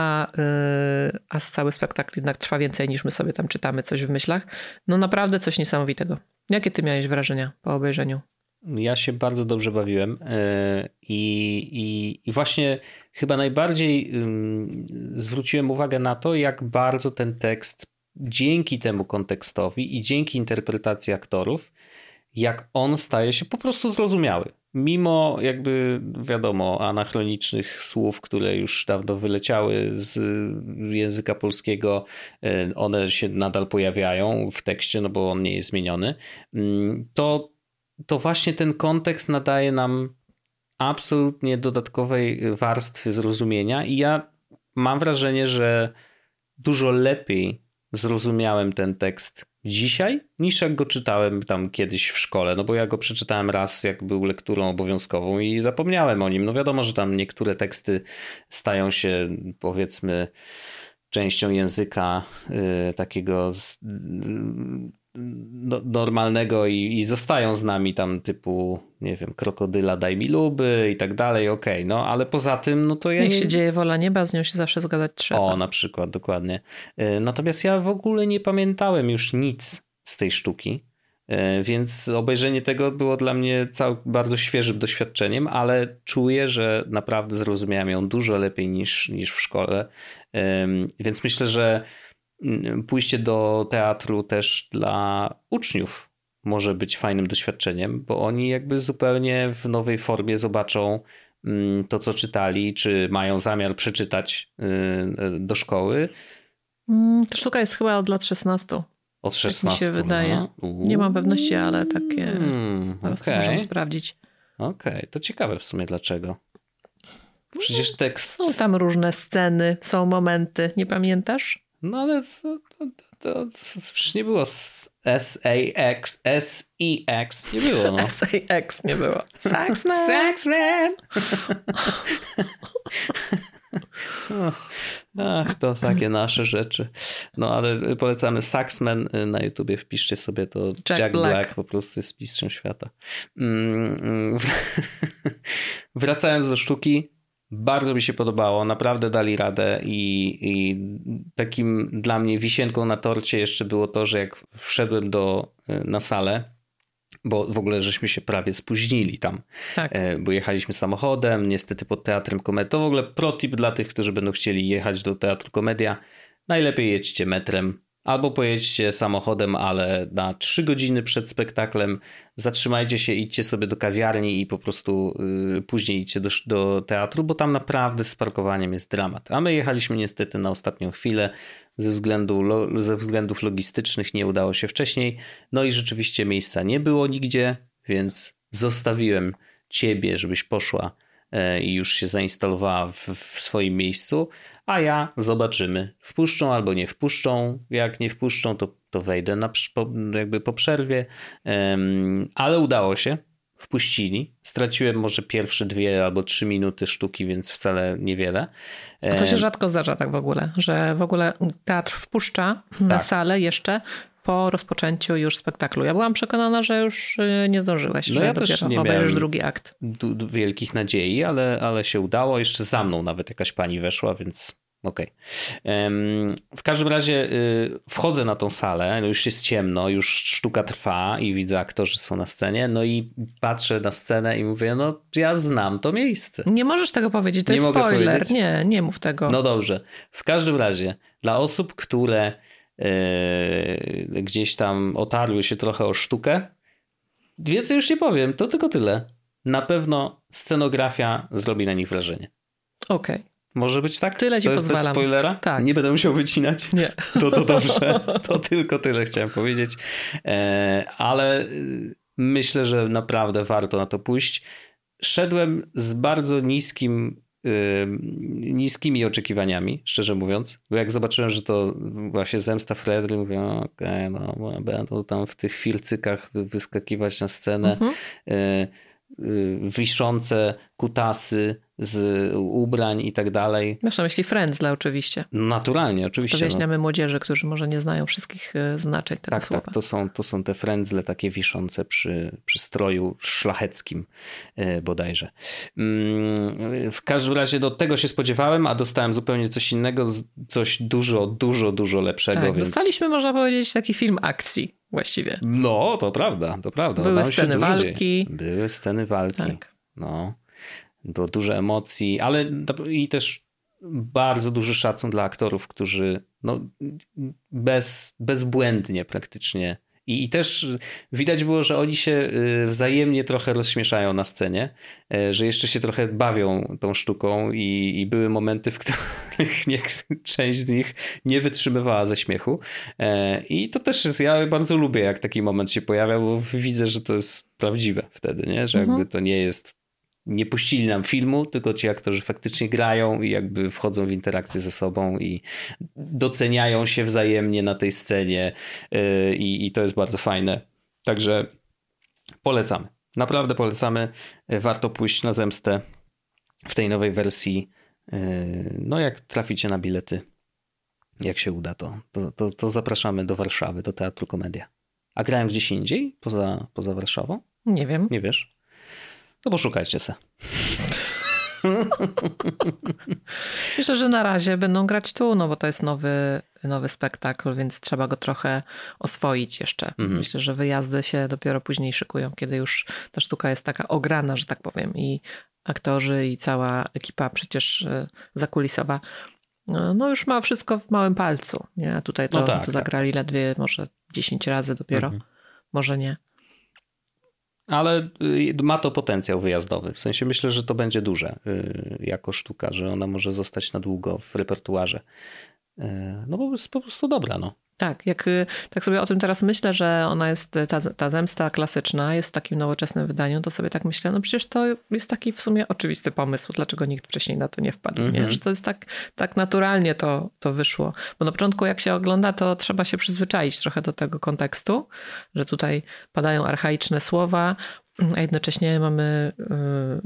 [SPEAKER 3] A cały spektakl jednak trwa więcej niż my sobie tam czytamy coś w myślach. No naprawdę coś niesamowitego. Jakie ty miałeś wrażenia po obejrzeniu?
[SPEAKER 2] Ja się bardzo dobrze bawiłem i właśnie chyba najbardziej zwróciłem uwagę na to, jak bardzo ten tekst dzięki temu kontekstowi i dzięki interpretacji aktorów, jak on staje się po prostu zrozumiały. Mimo jakby wiadomo anachronicznych słów, które już dawno wyleciały z języka polskiego, one się nadal pojawiają w tekście, no bo on nie jest zmieniony, to właśnie ten kontekst nadaje nam absolutnie dodatkowej warstwy zrozumienia i ja mam wrażenie, że dużo lepiej zrozumiałem ten tekst dzisiaj niż jak go czytałem tam kiedyś w szkole, no bo ja go przeczytałem raz, jak był lekturą obowiązkową i zapomniałem o nim. No wiadomo, że tam niektóre teksty stają się powiedzmy częścią języka takiego normalnego i zostają z nami tam typu, nie wiem, krokodyla daj mi luby i tak dalej, okej, no ale poza tym, no to ja
[SPEAKER 3] Niech się dzieje wola nieba, z nią się zawsze zgadzać trzeba.
[SPEAKER 2] O, na przykład, dokładnie. Natomiast ja w ogóle nie pamiętałem już nic z tej sztuki, więc obejrzenie tego było dla mnie bardzo świeżym doświadczeniem, ale czuję, że naprawdę zrozumiałem ją dużo lepiej niż w szkole, więc myślę, że pójście do teatru też dla uczniów może być fajnym doświadczeniem, bo oni jakby zupełnie w nowej formie zobaczą to, co czytali, czy mają zamiar przeczytać do szkoły.
[SPEAKER 3] Ta sztuka jest chyba od lat 16.
[SPEAKER 2] Od 16.
[SPEAKER 3] Tak mi się wydaje. Nie mam pewności, ale takie teraz to możemy sprawdzić.
[SPEAKER 2] Okej, to ciekawe w sumie dlaczego. Przecież tekst...
[SPEAKER 3] Są tam różne sceny, są momenty, nie pamiętasz?
[SPEAKER 2] No ale to przecież nie było S-A-X, S-E-X, nie było. No.
[SPEAKER 3] S-A-X nie było. Saxman.
[SPEAKER 2] Ach, to takie nasze rzeczy. No ale polecamy Saxman na YouTubie, wpiszcie sobie to. Jack Black po prostu jest mistrzem świata. Wracając do sztuki, bardzo mi się podobało, naprawdę dali radę i takim dla mnie wisienką na torcie jeszcze było to, że jak wszedłem na salę, bo w ogóle żeśmy się prawie spóźnili tam, tak. Bo jechaliśmy samochodem, niestety pod Teatrem Komedia. To w ogóle protip dla tych, którzy będą chcieli jechać do Teatru Komedia. Najlepiej jedźcie metrem albo pojedźcie samochodem, ale na 3 godziny przed spektaklem zatrzymajcie się, idźcie sobie do kawiarni i po prostu później idźcie do teatru, bo tam naprawdę z parkowaniem jest dramat. A my jechaliśmy niestety na ostatnią chwilę, ze względów logistycznych nie udało się wcześniej. No i rzeczywiście miejsca nie było nigdzie, więc zostawiłem ciebie, żebyś poszła i już się zainstalowała w swoim miejscu, a ja zobaczymy. Wpuszczą albo nie wpuszczą. Jak nie wpuszczą, to wejdę jakby po przerwie. Ale udało się. Wpuścili. Straciłem może pierwsze 2 albo 3 minuty sztuki, więc wcale niewiele.
[SPEAKER 3] A to się rzadko zdarza tak w ogóle, że w ogóle teatr wpuszcza na salę jeszcze po rozpoczęciu już spektaklu. Ja byłam przekonana, że już nie zdążyłeś, że
[SPEAKER 2] ja też nie
[SPEAKER 3] obejrzysz drugi akt.
[SPEAKER 2] Wielkich nadziei, ale się udało. Jeszcze za mną nawet jakaś pani weszła, więc okej. W każdym razie wchodzę na tą salę, no już jest ciemno, już sztuka trwa i widzę, aktorzy są na scenie, no i patrzę na scenę i mówię, no ja znam to miejsce.
[SPEAKER 3] Nie możesz tego powiedzieć, to jest spoiler. Nie mów tego.
[SPEAKER 2] No dobrze. W każdym razie dla osób, które gdzieś tam otarły się trochę o sztukę, więcej już nie powiem, to tylko tyle. Na pewno scenografia zrobi na nich wrażenie.
[SPEAKER 3] Okej.
[SPEAKER 2] Może być tak?
[SPEAKER 3] Tyle ci pozwalam.
[SPEAKER 2] To jest bez spoilera?
[SPEAKER 3] Tak.
[SPEAKER 2] Nie będę musiał wycinać?
[SPEAKER 3] Nie.
[SPEAKER 2] To dobrze. To tylko tyle chciałem powiedzieć. Ale myślę, że naprawdę warto na to pójść. Szedłem z bardzo niskimi oczekiwaniami, szczerze mówiąc. Bo jak zobaczyłem, że to właśnie Zemsta Fredry, mówię, okej, no będą tam w tych filcykach wyskakiwać na scenę. Wiszące kutasy z ubrań i tak dalej.
[SPEAKER 3] Masz na myśli Frędzle oczywiście.
[SPEAKER 2] Naturalnie, oczywiście.
[SPEAKER 3] Wyjaśniamy młodzieży, którzy może nie znają wszystkich znaczeń tego słowa.
[SPEAKER 2] Tak, to są te frędzle takie wiszące przy stroju szlacheckim bodajże. W każdym razie do tego się spodziewałem, a dostałem zupełnie coś innego, coś dużo lepszego.
[SPEAKER 3] Tak,
[SPEAKER 2] więc...
[SPEAKER 3] dostaliśmy, można powiedzieć, taki film akcji właściwie.
[SPEAKER 2] No, to prawda.
[SPEAKER 3] Były sceny walki.
[SPEAKER 2] Były sceny walki.
[SPEAKER 3] Tak.
[SPEAKER 2] No. Było dużo emocji, ale i też bardzo duży szacun dla aktorów, którzy bezbłędnie praktycznie i też widać było, że oni się wzajemnie trochę rozśmieszają na scenie, że jeszcze się trochę bawią tą sztuką i były momenty, w których część z nich nie wytrzymywała ze śmiechu i to też jest, ja bardzo lubię, jak taki moment się pojawia, bo widzę, że to jest prawdziwe wtedy, nie? Że jakby to nie puścili nam filmu, tylko ci aktorzy faktycznie grają i jakby wchodzą w interakcję ze sobą i doceniają się wzajemnie na tej scenie i to jest bardzo fajne. Także polecamy. Naprawdę polecamy. Warto pójść na Zemstę w tej nowej wersji. No jak traficie na bilety, jak się uda, to zapraszamy do Warszawy, do Teatru Komedia. A grałem gdzieś indziej poza Warszawą?
[SPEAKER 3] Nie wiem.
[SPEAKER 2] Nie wiesz? To poszukajcie se.
[SPEAKER 3] Myślę, że na razie będą grać tu, no bo to jest nowy spektakl, więc trzeba go trochę oswoić jeszcze. Myślę, że wyjazdy się dopiero później szykują, kiedy już ta sztuka jest taka ograna, że tak powiem, i aktorzy i cała ekipa przecież zakulisowa no już ma wszystko w małym palcu. Nie? A tutaj to zagrali ledwie może 10 razy dopiero, może nie.
[SPEAKER 2] Ale ma to potencjał wyjazdowy. W sensie myślę, że to będzie duże jako sztuka, że ona może zostać na długo w repertuarze. No bo jest po prostu dobra, no.
[SPEAKER 3] Tak, tak sobie o tym teraz myślę, że ona jest, ta Zemsta klasyczna jest w takim nowoczesnym wydaniu, to sobie tak myślę, no przecież to jest taki w sumie oczywisty pomysł, dlaczego nikt wcześniej na to nie wpadł, nie? Że to jest tak naturalnie to wyszło. Bo na początku jak się ogląda, to trzeba się przyzwyczaić trochę do tego kontekstu, że tutaj padają archaiczne słowa, a jednocześnie mamy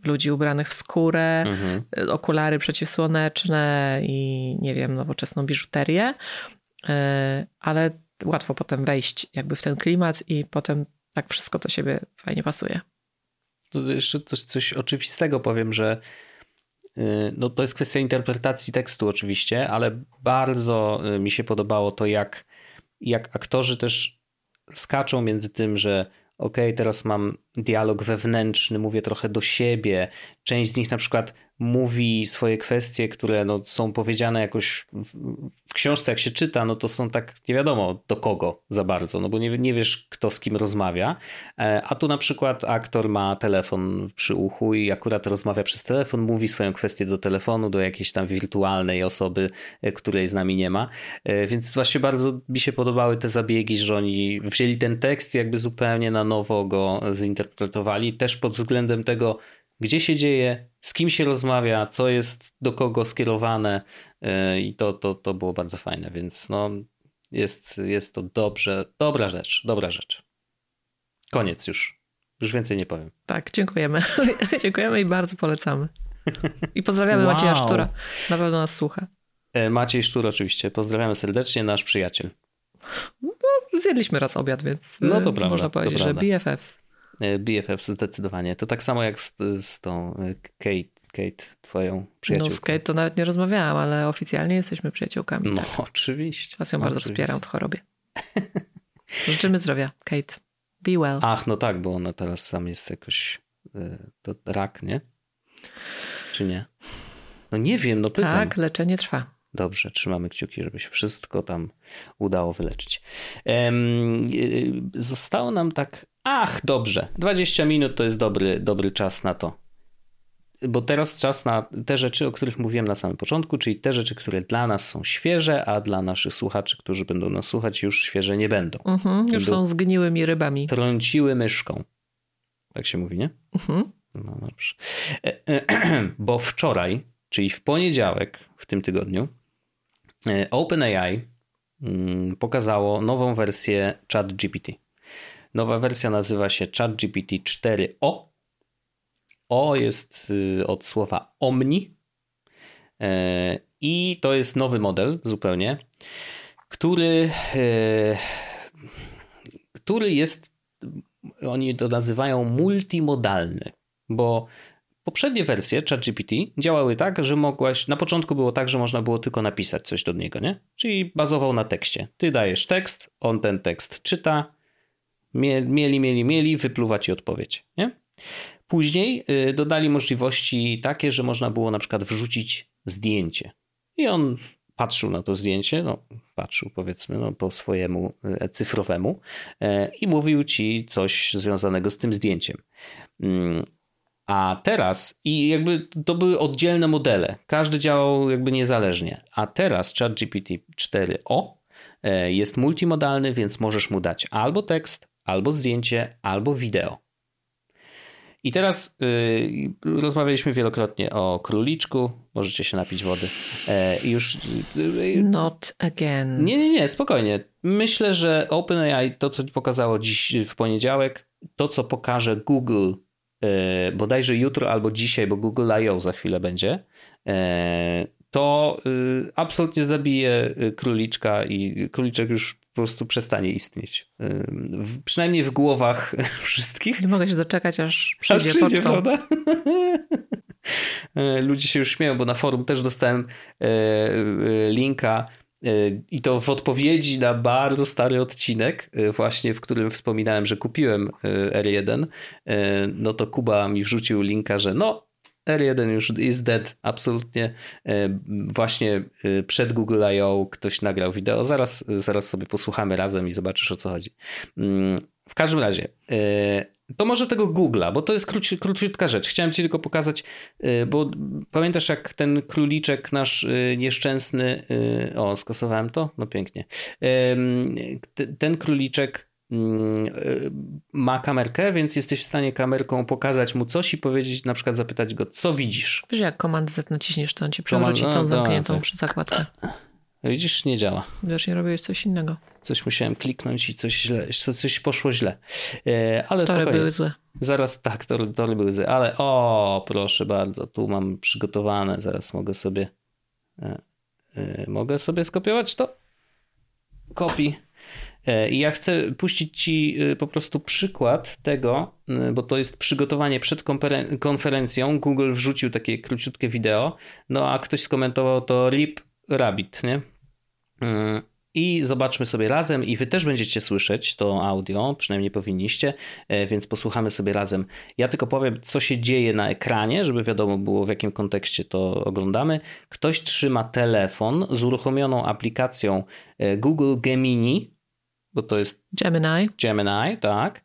[SPEAKER 3] ludzi ubranych w skórę, okulary przeciwsłoneczne i nie wiem, nowoczesną biżuterię, ale łatwo potem wejść jakby w ten klimat i potem tak wszystko do siebie fajnie pasuje.
[SPEAKER 2] To jeszcze coś oczywistego powiem, że no to jest kwestia interpretacji tekstu oczywiście, ale bardzo mi się podobało to, jak aktorzy też skaczą między tym, że okej, teraz mam dialog wewnętrzny, mówię trochę do siebie. Część z nich na przykład mówi swoje kwestie, które no, są powiedziane jakoś w książce, jak się czyta, no to są tak nie wiadomo do kogo za bardzo, no bo nie wiesz, kto z kim rozmawia. A tu na przykład aktor ma telefon przy uchu i akurat rozmawia przez telefon, mówi swoją kwestię do telefonu, do jakiejś tam wirtualnej osoby, której z nami nie ma. Więc właśnie bardzo mi się podobały te zabiegi, że oni wzięli ten tekst i jakby zupełnie na nowo go zinterpretowali, też pod względem tego, gdzie się dzieje, z kim się rozmawia, co jest do kogo skierowane i to było bardzo fajne, więc no jest to dobra rzecz. Koniec już więcej nie powiem.
[SPEAKER 3] Tak, dziękujemy. Dziękujemy i bardzo polecamy. I pozdrawiamy Macieja Sztura, na pewno nas słucha.
[SPEAKER 2] Maciej Sztur oczywiście, pozdrawiamy serdecznie, nasz przyjaciel.
[SPEAKER 3] No, zjedliśmy raz obiad, więc
[SPEAKER 2] no to prawda,
[SPEAKER 3] można powiedzieć, że BFFs.
[SPEAKER 2] BFFs zdecydowanie. To tak samo jak z tą Kate, twoją przyjaciółką.
[SPEAKER 3] No z Kate to nawet nie rozmawiałam, ale oficjalnie jesteśmy przyjaciółkami.
[SPEAKER 2] No
[SPEAKER 3] tak.
[SPEAKER 2] oczywiście.
[SPEAKER 3] Was ją bardzo wspieram w chorobie. Życzymy zdrowia, Kate. Be well.
[SPEAKER 2] Ach, no tak, bo ona teraz sam jest jakoś to rak, nie? Czy nie? No nie wiem, no pytam.
[SPEAKER 3] Tak, leczenie trwa.
[SPEAKER 2] Dobrze, trzymamy kciuki, żeby się wszystko tam udało wyleczyć. Zostało nam tak... Ach, dobrze. 20 minut to jest dobry czas na to. Bo teraz czas na te rzeczy, o których mówiłem na samym początku, czyli te rzeczy, które dla nas są świeże, a dla naszych słuchaczy, którzy będą nas słuchać, już świeże nie będą.
[SPEAKER 3] Już są zgniłymi rybami.
[SPEAKER 2] Trąciły myszką. Tak się mówi, nie? No dobrze. Bo wczoraj, czyli w poniedziałek w tym tygodniu, OpenAI pokazało nową wersję ChatGPT. Nowa wersja nazywa się ChatGPT 4o. O jest od słowa omni i to jest nowy model zupełnie, który jest, oni to nazywają multimodalny, bo poprzednie wersje ChatGPT działały tak, że na początku było tak, że można było tylko napisać coś do niego, nie? Czyli bazował na tekście. Ty dajesz tekst, on ten tekst czyta, mieli, wypluwa ci odpowiedź, nie? Później dodali możliwości takie, że można było na przykład wrzucić zdjęcie. I on patrzył na to zdjęcie, powiedzmy po swojemu cyfrowemu i mówił ci coś związanego z tym zdjęciem. A teraz, i jakby to były oddzielne modele, każdy działał jakby niezależnie, a teraz ChatGPT 4o jest multimodalny, więc możesz mu dać albo tekst, albo zdjęcie, albo wideo. I teraz rozmawialiśmy wielokrotnie o króliczku, możecie się napić wody.
[SPEAKER 3] Not again.
[SPEAKER 2] Nie, spokojnie. Myślę, że OpenAI, to co pokazało dziś w poniedziałek, to co pokaże Google bodajże jutro albo dzisiaj, bo Google I.O. za chwilę będzie, to absolutnie zabije króliczka i króliczek już po prostu przestanie istnieć. Przynajmniej w głowach wszystkich.
[SPEAKER 3] Nie mogę się doczekać, aż przyjdzie pocztą.
[SPEAKER 2] Prawda? Ludzie się już śmieją, bo na forum też dostałem linka i to w odpowiedzi na bardzo stary odcinek, właśnie w którym wspominałem, że kupiłem R1, no to Kuba mi wrzucił linka, że R1 już jest dead, absolutnie. Właśnie przed Google I.O. ktoś nagrał wideo. Zaraz sobie posłuchamy razem i zobaczysz, o co chodzi. W każdym razie, to może tego Google'a, bo to jest króciutka rzecz. Chciałem ci tylko pokazać, bo pamiętasz, jak ten króliczek nasz nieszczęsny... skasowałem to? No pięknie. Ten króliczek ma kamerkę, więc jesteś w stanie kamerką pokazać mu coś i powiedzieć, na przykład zapytać go, co widzisz.
[SPEAKER 3] Wiesz, jak Command Z naciśniesz, to on ci przewróci tą zamkniętą przy zakładkę.
[SPEAKER 2] Widzisz, nie działa.
[SPEAKER 3] Wiesz, nie robiłeś coś innego.
[SPEAKER 2] Coś musiałem kliknąć i coś poszło źle. Ale
[SPEAKER 3] tory były złe.
[SPEAKER 2] Zaraz tak, to były złe, ale proszę bardzo, tu mam przygotowane, zaraz mogę sobie skopiować to? Kopii. I ja chcę puścić ci po prostu przykład tego, bo to jest przygotowanie przed konferencją. Google wrzucił takie króciutkie wideo, no a ktoś skomentował to RIP Rabbit, nie? I zobaczmy sobie razem i wy też będziecie słyszeć to audio, przynajmniej powinniście, więc posłuchamy sobie razem. Ja tylko powiem, co się dzieje na ekranie, żeby wiadomo było, w jakim kontekście to oglądamy. Ktoś trzyma telefon z uruchomioną aplikacją Google Gemini, bo to jest Gemini, tak.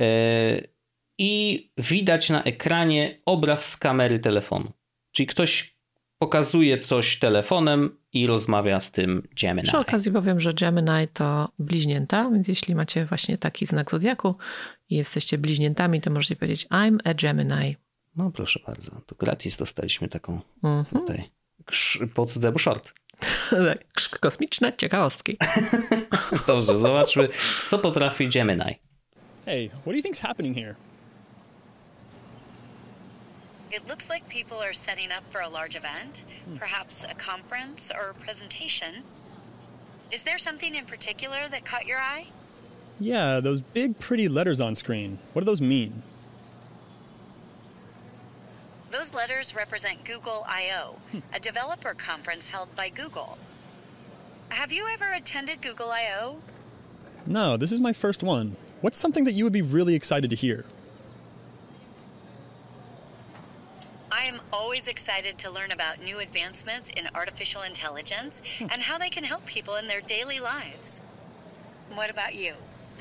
[SPEAKER 2] I widać na ekranie obraz z kamery telefonu. Czyli ktoś pokazuje coś telefonem i rozmawia z tym Gemini.
[SPEAKER 3] Przy okazji powiem, że Gemini to bliźnięta, więc jeśli macie właśnie taki znak zodiaku i jesteście bliźniętami, to możecie powiedzieć I'm a Gemini.
[SPEAKER 2] No proszę bardzo, to gratis dostaliśmy taką tutaj po cudzemu short.
[SPEAKER 3] Kosmiczne ciekawostki.
[SPEAKER 2] Dobrze, zobaczmy, co potrafi Gemini.
[SPEAKER 4] Hey, what do you think's happening here?
[SPEAKER 5] It looks like people are setting up for a large event, perhaps a conference or a presentation. Is there something in particular that caught your eye?
[SPEAKER 4] Yeah, those big pretty letters on screen. What do those mean?
[SPEAKER 5] Those letters represent Google I/O, a developer conference held by Google. Have you ever attended Google I/O?
[SPEAKER 4] No, this is my first one. What's something that you would be really excited to hear?
[SPEAKER 5] I am always excited to learn about new advancements in artificial intelligence and how they can help people in their daily lives. What about you?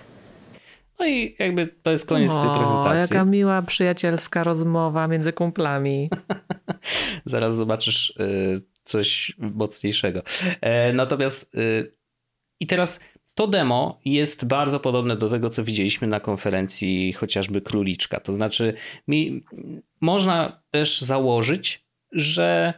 [SPEAKER 2] No i jakby to jest koniec tej prezentacji.
[SPEAKER 3] Jaka miła, przyjacielska rozmowa między kumplami.
[SPEAKER 2] Zaraz zobaczysz coś mocniejszego. Natomiast i teraz to demo jest bardzo podobne do tego, co widzieliśmy na konferencji chociażby Króliczka. To znaczy można też założyć, że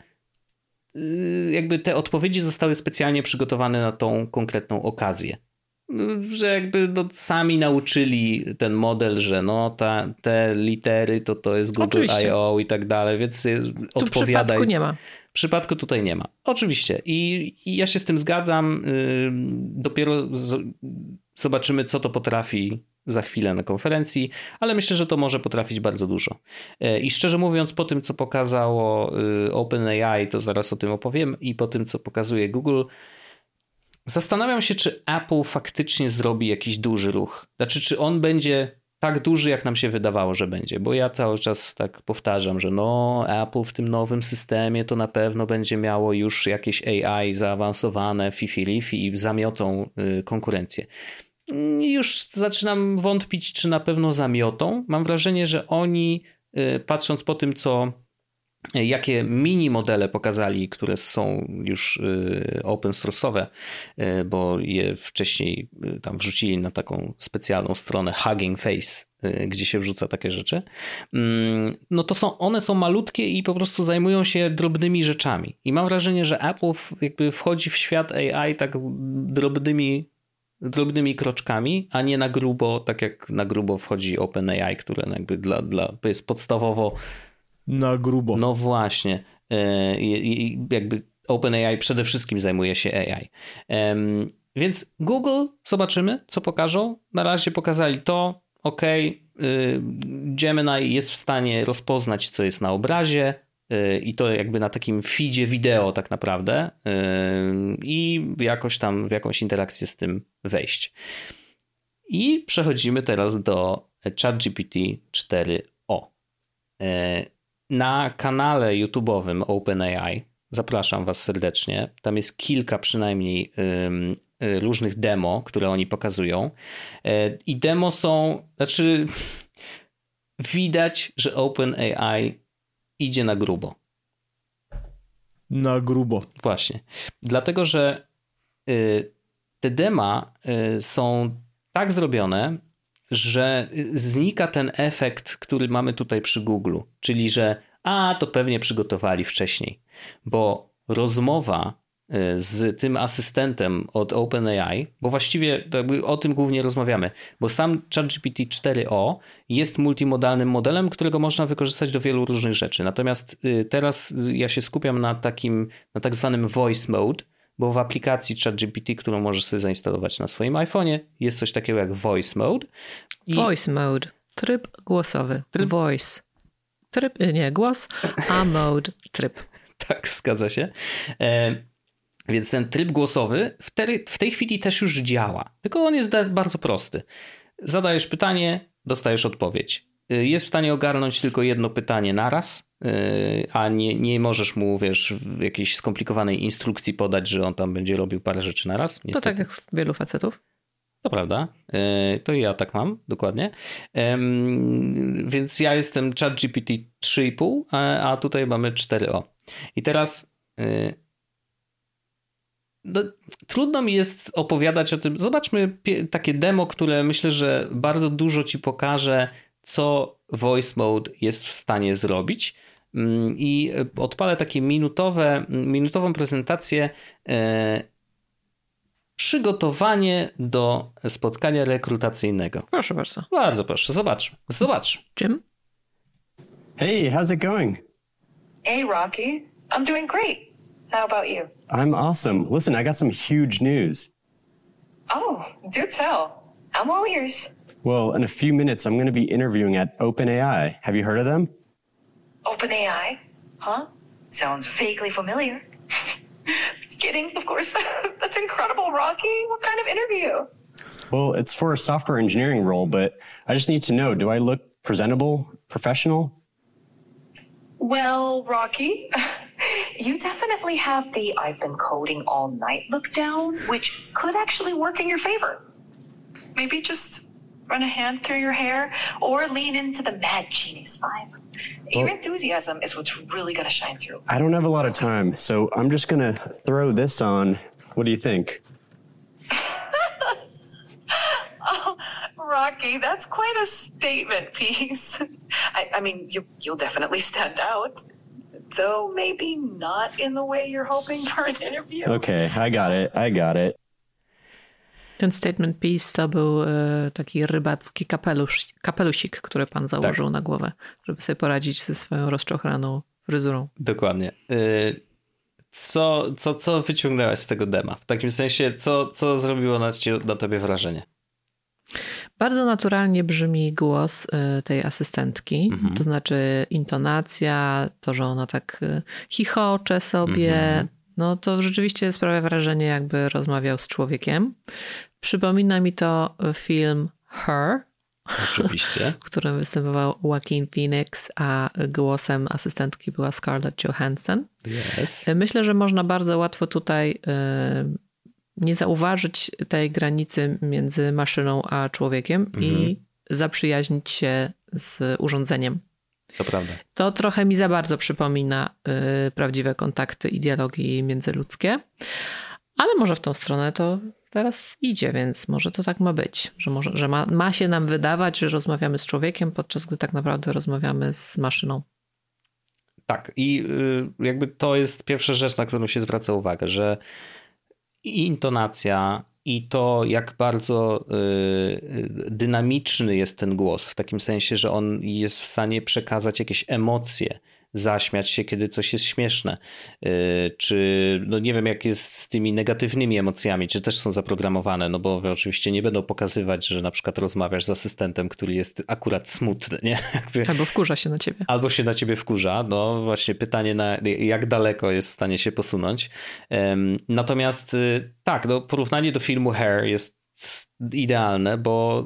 [SPEAKER 2] jakby te odpowiedzi zostały specjalnie przygotowane na tą konkretną okazję. Że jakby sami nauczyli ten model, że te litery to jest Google I/O i tak dalej, więc odpowiadaj.
[SPEAKER 3] W przypadku nie ma.
[SPEAKER 2] W przypadku tutaj nie ma. Oczywiście. I ja się z tym zgadzam. Dopiero zobaczymy, co to potrafi za chwilę na konferencji, ale myślę, że to może potrafić bardzo dużo. I szczerze mówiąc, po tym, co pokazało OpenAI, to zaraz o tym opowiem, i po tym, co pokazuje Google, zastanawiam się, czy Apple faktycznie zrobi jakiś duży ruch. Znaczy, czy on będzie tak duży, jak nam się wydawało, że będzie. Bo ja cały czas tak powtarzam, że Apple w tym nowym systemie to na pewno będzie miało już jakieś AI zaawansowane, fifi-lifi i zamiotą konkurencję. Już zaczynam wątpić, czy na pewno zamiotą. Mam wrażenie, że oni, patrząc po tym, jakie mini modele pokazali, które są już open source'owe, bo je wcześniej tam wrzucili na taką specjalną stronę Hugging Face, gdzie się wrzuca takie rzeczy, no to one są malutkie i po prostu zajmują się drobnymi rzeczami. I mam wrażenie, że Apple jakby wchodzi w świat AI tak drobnymi kroczkami, a nie na grubo, tak jak na grubo wchodzi OpenAI, które jakby jest podstawowo
[SPEAKER 1] na grubo.
[SPEAKER 2] No właśnie. Jakby OpenAI przede wszystkim zajmuje się AI. Więc Google, zobaczymy, co pokażą. Na razie pokazali to. Gemini jest w stanie rozpoznać, co jest na obrazie i to jakby na takim feedzie wideo tak naprawdę i jakoś tam w jakąś interakcję z tym wejść. I przechodzimy teraz do ChatGPT 4o. Na kanale YouTube'owym OpenAI zapraszam was serdecznie. Tam jest kilka przynajmniej różnych demo, które oni pokazują. I demo widać, że OpenAI idzie na grubo.
[SPEAKER 1] Na grubo.
[SPEAKER 2] Właśnie. Dlatego, że te dema są tak zrobione, że znika ten efekt, który mamy tutaj przy Google, czyli że to pewnie przygotowali wcześniej, bo rozmowa z tym asystentem od OpenAI, bo właściwie o tym głównie rozmawiamy, bo sam ChatGPT 4o jest multimodalnym modelem, którego można wykorzystać do wielu różnych rzeczy. Natomiast teraz ja się skupiam na tak zwanym voice mode, bo w aplikacji ChatGPT, którą możesz sobie zainstalować na swoim iPhone'ie, jest coś takiego jak voice mode.
[SPEAKER 3] Voice mode, tryb głosowy, voice, głos, a mode, tryb.
[SPEAKER 2] Tak, zgadza się. Więc ten tryb głosowy w tej chwili też już działa, tylko on jest bardzo prosty. Zadajesz pytanie, dostajesz odpowiedź. Jest w stanie ogarnąć tylko jedno pytanie naraz, a nie możesz mu, w jakiejś skomplikowanej instrukcji podać, że on tam będzie robił parę rzeczy naraz.
[SPEAKER 3] To tak jak wielu facetów.
[SPEAKER 2] To prawda. To ja tak mam, dokładnie. Więc ja jestem ChatGPT 3,5, a tutaj mamy 4o. I teraz trudno mi jest opowiadać o tym. Zobaczmy takie demo, które myślę, że bardzo dużo ci pokaże, co Voice Mode jest w stanie zrobić. I odpalę takie minutową prezentację. Przygotowanie do spotkania rekrutacyjnego.
[SPEAKER 3] Proszę bardzo.
[SPEAKER 2] Bardzo proszę, zobacz.
[SPEAKER 3] Jim?
[SPEAKER 6] Hey, how's it going?
[SPEAKER 5] Hey, Rocky. I'm doing great. How about you?
[SPEAKER 6] I'm awesome. Listen, I got some huge news.
[SPEAKER 5] Oh, do tell. I'm all ears.
[SPEAKER 6] Well, in a few minutes, I'm going to be interviewing at OpenAI. Have you heard of them?
[SPEAKER 5] OpenAI? Huh? Sounds vaguely familiar. Kidding, of course. That's incredible, Rocky. What kind of interview?
[SPEAKER 6] Well, it's for a software engineering role, but I just need to know, do I look presentable, professional?
[SPEAKER 5] Well, Rocky, you definitely have the I've been coding all night look down, which could actually work in your favor. Maybe just run a hand through your hair or lean into the mad genius vibe. Your enthusiasm is what's really going to shine through.
[SPEAKER 6] I don't have a lot of time, so I'm just going to throw this on. What do you think?
[SPEAKER 5] Oh, Rocky, that's quite a statement piece. I mean, you'll definitely stand out. Though maybe not in the way you're hoping for an interview.
[SPEAKER 6] Okay, I got it.
[SPEAKER 3] Ten statement piece to był taki rybacki kapelusik, który pan założył na głowę, żeby sobie poradzić ze swoją rozczochraną fryzurą.
[SPEAKER 2] Dokładnie. Co wyciągnęłaś z tego dema? W takim sensie, co zrobiło na tobie wrażenie?
[SPEAKER 3] Bardzo naturalnie brzmi głos tej asystentki, to znaczy intonacja, to, że ona tak chichocze sobie, no to rzeczywiście sprawia wrażenie, jakby rozmawiał z człowiekiem. Przypomina mi to film Her,
[SPEAKER 2] Oczywiście.
[SPEAKER 3] w którym występował Joaquin Phoenix, a głosem asystentki była Scarlett Johansson.
[SPEAKER 2] Yes.
[SPEAKER 3] Myślę, że można bardzo łatwo tutaj nie zauważyć tej granicy między maszyną a człowiekiem i zaprzyjaźnić się z urządzeniem.
[SPEAKER 2] To prawda.
[SPEAKER 3] To trochę mi za bardzo przypomina prawdziwe kontakty i dialogi międzyludzkie, ale może w tą stronę to teraz idzie, więc może to tak ma być, że ma się nam wydawać, że rozmawiamy z człowiekiem, podczas gdy tak naprawdę rozmawiamy z maszyną.
[SPEAKER 2] Tak, i jakby to jest pierwsza rzecz, na którą się zwraca uwagę, że i intonacja, i to, jak bardzo dynamiczny jest ten głos, w takim sensie, że on jest w stanie przekazać jakieś emocje, zaśmiać się, kiedy coś jest śmieszne, czy no nie wiem, jak jest z tymi negatywnymi emocjami, czy też są zaprogramowane, no bo oczywiście nie będą pokazywać, że na przykład rozmawiasz z asystentem, który jest akurat smutny, nie?
[SPEAKER 3] Albo wkurza się na ciebie.
[SPEAKER 2] Albo się na ciebie wkurza, no właśnie pytanie, jak daleko jest w stanie się posunąć. Natomiast tak, no porównanie do filmu Her jest idealne, bo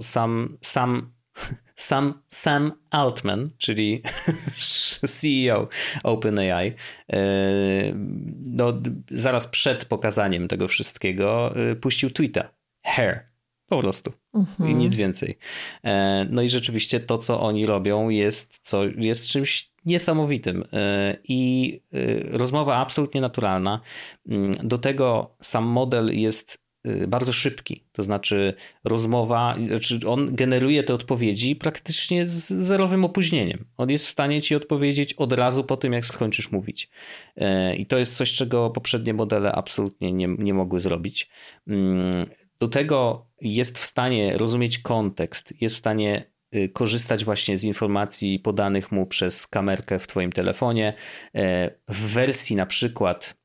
[SPEAKER 2] Sam Altman, czyli CEO OpenAI, no, zaraz przed pokazaniem tego wszystkiego puścił tweeta. Her. Po prostu. I nic więcej. No i rzeczywiście to, co oni robią, jest czymś niesamowitym. I rozmowa absolutnie naturalna. Do tego sam model jest bardzo szybki. To znaczy rozmowa, on generuje te odpowiedzi praktycznie z zerowym opóźnieniem. On jest w stanie ci odpowiedzieć od razu po tym, jak skończysz mówić. I to jest coś, czego poprzednie modele absolutnie nie mogły zrobić. Do tego jest w stanie rozumieć kontekst, jest w stanie korzystać właśnie z informacji podanych mu przez kamerkę w twoim telefonie. W wersji na przykład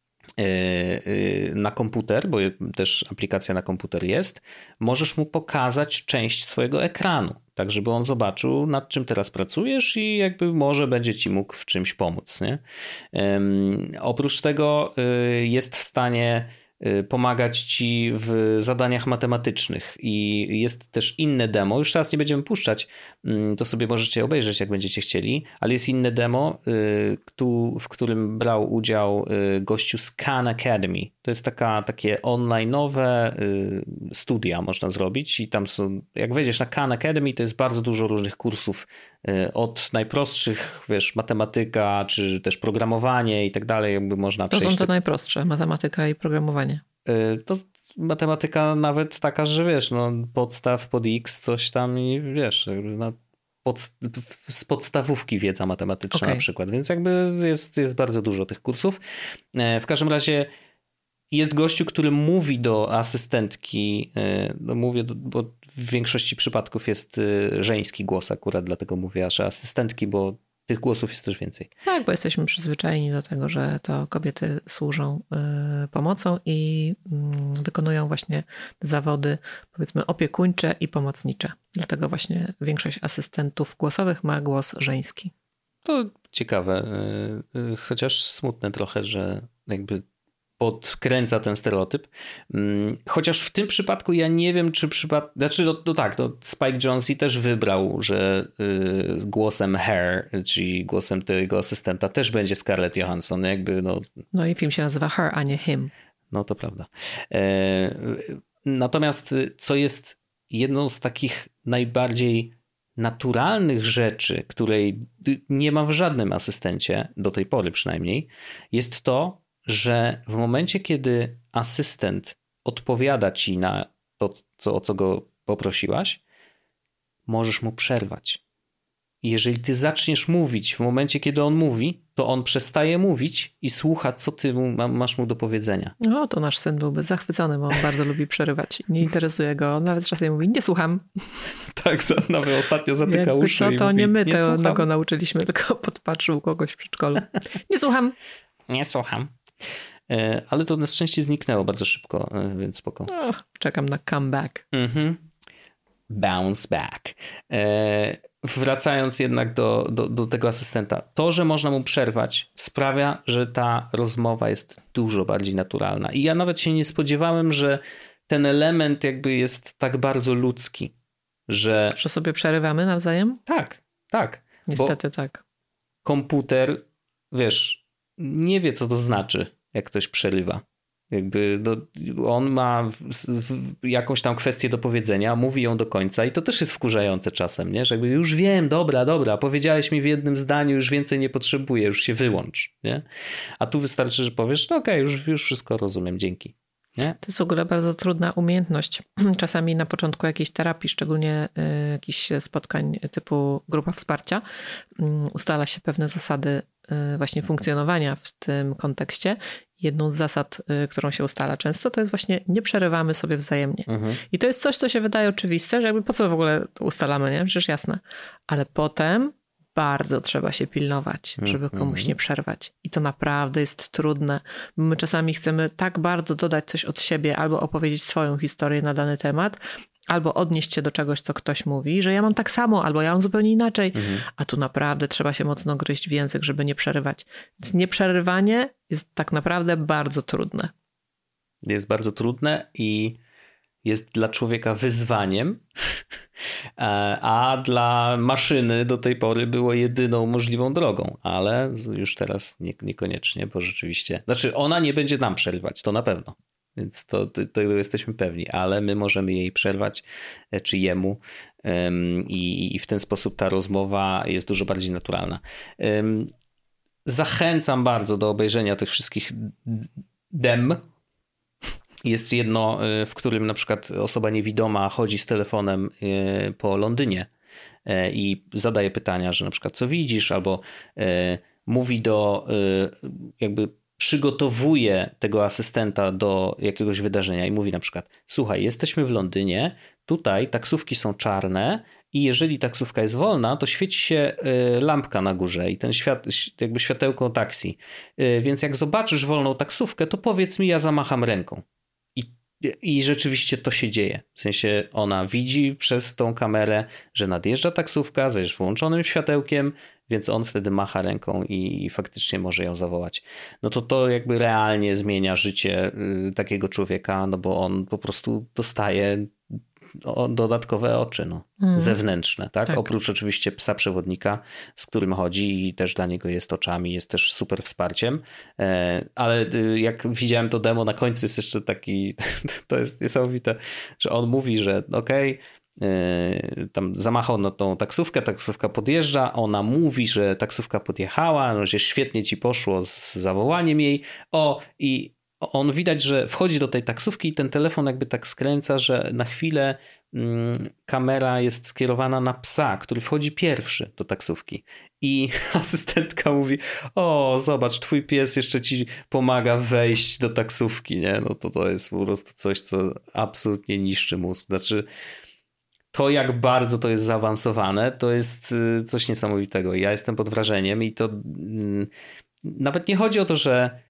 [SPEAKER 2] na komputer, bo też aplikacja na komputer jest, możesz mu pokazać część swojego ekranu, tak żeby on zobaczył, nad czym teraz pracujesz i jakby może będzie ci mógł w czymś pomóc. Nie? Oprócz tego jest w stanie pomagać ci w zadaniach matematycznych i jest też inne demo, już teraz nie będziemy puszczać, to sobie możecie obejrzeć, jak będziecie chcieli, ale jest inne demo, w którym brał udział gościu z Khan Academy. To jest takie online'owe studia można zrobić i tam są, jak wejdziesz na Khan Academy, to jest bardzo dużo różnych kursów od najprostszych, wiesz, matematyka, czy też programowanie i tak dalej, jakby można przejść.
[SPEAKER 3] To są te najprostsze, matematyka i programowanie.
[SPEAKER 2] To matematyka nawet taka, że wiesz, no podstaw pod X, coś tam i wiesz, z podstawówki wiedza matematyczna na przykład, więc jakby jest bardzo dużo tych kursów. W każdym razie jest gościu, który mówi do asystentki, mówię, bo w większości przypadków jest żeński głos akurat, dlatego mówię, że asystentki, bo tych głosów jest też więcej.
[SPEAKER 3] Tak, bo jesteśmy przyzwyczajeni do tego, że to kobiety służą pomocą i wykonują właśnie zawody, powiedzmy, opiekuńcze i pomocnicze. Dlatego właśnie większość asystentów głosowych ma głos żeński.
[SPEAKER 2] To ciekawe, chociaż smutne trochę, że jakby podkręca ten stereotyp. Chociaż w tym przypadku ja nie wiem, czy Spike Jonze też wybrał, że głosem Her, czyli głosem tego asystenta też będzie Scarlett Johansson. No
[SPEAKER 3] i film się nazywa Her, a nie Him.
[SPEAKER 2] No to prawda. Natomiast co jest jedną z takich najbardziej naturalnych rzeczy, której nie ma w żadnym asystencie, do tej pory przynajmniej, jest to, że w momencie, kiedy asystent odpowiada ci na to, o co go poprosiłaś, możesz mu przerwać. Jeżeli ty zaczniesz mówić w momencie, kiedy on mówi, to on przestaje mówić i słucha, co ty masz mu do powiedzenia.
[SPEAKER 3] No, to nasz syn byłby zachwycony, bo on bardzo lubi przerywać. Nie interesuje go. On nawet czasem mówi, nie słucham.
[SPEAKER 2] Tak, nawet ostatnio zatyka uszy.
[SPEAKER 3] Co, to
[SPEAKER 2] mówi,
[SPEAKER 3] nie my tego go nauczyliśmy, tylko podpatrzył kogoś w przedszkolu. Nie słucham.
[SPEAKER 2] Nie słucham. Ale to na szczęście zniknęło bardzo szybko, więc spoko.
[SPEAKER 3] Czekam na comeback.
[SPEAKER 2] Bounce back. Wracając jednak do tego asystenta. To, że można mu przerwać, sprawia, że ta rozmowa jest dużo bardziej naturalna. I ja nawet się nie spodziewałem, że ten element jakby jest tak bardzo ludzki. Że
[SPEAKER 3] sobie przerywamy nawzajem?
[SPEAKER 2] Tak.
[SPEAKER 3] Niestety tak.
[SPEAKER 2] Komputer, wiesz, nie wie, co to znaczy, jak ktoś przerywa. Jakby on ma jakąś tam kwestię do powiedzenia, mówi ją do końca i to też jest wkurzające czasem, nie? Że jakby już wiem, dobra, powiedziałeś mi w jednym zdaniu, już więcej nie potrzebuję, już się wyłącz, nie? A tu wystarczy, że powiesz, no okej, już wszystko rozumiem, dzięki. Nie?
[SPEAKER 3] To jest w ogóle bardzo trudna umiejętność. Czasami na początku jakiejś terapii, szczególnie jakichś spotkań typu grupa wsparcia, ustala się pewne zasady właśnie funkcjonowania w tym kontekście. Jedną z zasad, którą się ustala często, to jest właśnie nie przerywamy sobie wzajemnie. I to jest coś, co się wydaje oczywiste, że jakby po co w ogóle to ustalamy, nie? Przecież jasne. Ale potem bardzo trzeba się pilnować, żeby komuś nie przerwać. I to naprawdę jest trudne. My czasami chcemy tak bardzo dodać coś od siebie albo opowiedzieć swoją historię na dany temat, albo odnieść się do czegoś, co ktoś mówi, że ja mam tak samo, albo ja mam zupełnie inaczej. A tu naprawdę trzeba się mocno gryźć w język, żeby nie przerywać. Więc nieprzerywanie jest tak naprawdę bardzo trudne.
[SPEAKER 2] Jest bardzo trudne i jest dla człowieka wyzwaniem, a dla maszyny do tej pory było jedyną możliwą drogą, ale już teraz niekoniecznie, bo rzeczywiście, znaczy ona nie będzie nam przerywać, to na pewno, więc to jesteśmy pewni, ale my możemy jej przerwać, czy jemu i w ten sposób ta rozmowa jest dużo bardziej naturalna. Zachęcam bardzo do obejrzenia tych wszystkich dem Jest jedno, w którym na przykład osoba niewidoma chodzi z telefonem po Londynie i zadaje pytania, że na przykład co widzisz, albo mówi jakby przygotowuje tego asystenta do jakiegoś wydarzenia i mówi na przykład: słuchaj, jesteśmy w Londynie, tutaj taksówki są czarne i jeżeli taksówka jest wolna, to świeci się lampka na górze i ten jakby światełko taksi. Więc jak zobaczysz wolną taksówkę, to powiedz mi, ja zamacham ręką. I rzeczywiście to się dzieje. W sensie ona widzi przez tą kamerę, że nadjeżdża taksówka z włączonym światełkiem, więc on wtedy macha ręką i faktycznie może ją zawołać. No to jakby realnie zmienia życie takiego człowieka, no bo on po prostu dostaje dodatkowe oczy, zewnętrzne, tak? Oprócz oczywiście psa przewodnika, z którym chodzi i też dla niego jest oczami, jest też super wsparciem, ale jak widziałem to demo, na końcu jest jeszcze taki, to jest niesamowite, że on mówi, że okej, tam zamachał na tą taksówkę, taksówka podjeżdża, ona mówi, że taksówka podjechała, no, że świetnie ci poszło z zawołaniem jej, i on widać, że wchodzi do tej taksówki i ten telefon jakby tak skręca, że na chwilę kamera jest skierowana na psa, który wchodzi pierwszy do taksówki. I asystentka mówi: o, zobacz, twój pies jeszcze ci pomaga wejść do taksówki, nie? No to jest po prostu coś, co absolutnie niszczy mózg. Znaczy, to jak bardzo to jest zaawansowane, to jest coś niesamowitego. Ja jestem pod wrażeniem i to nawet nie chodzi o to,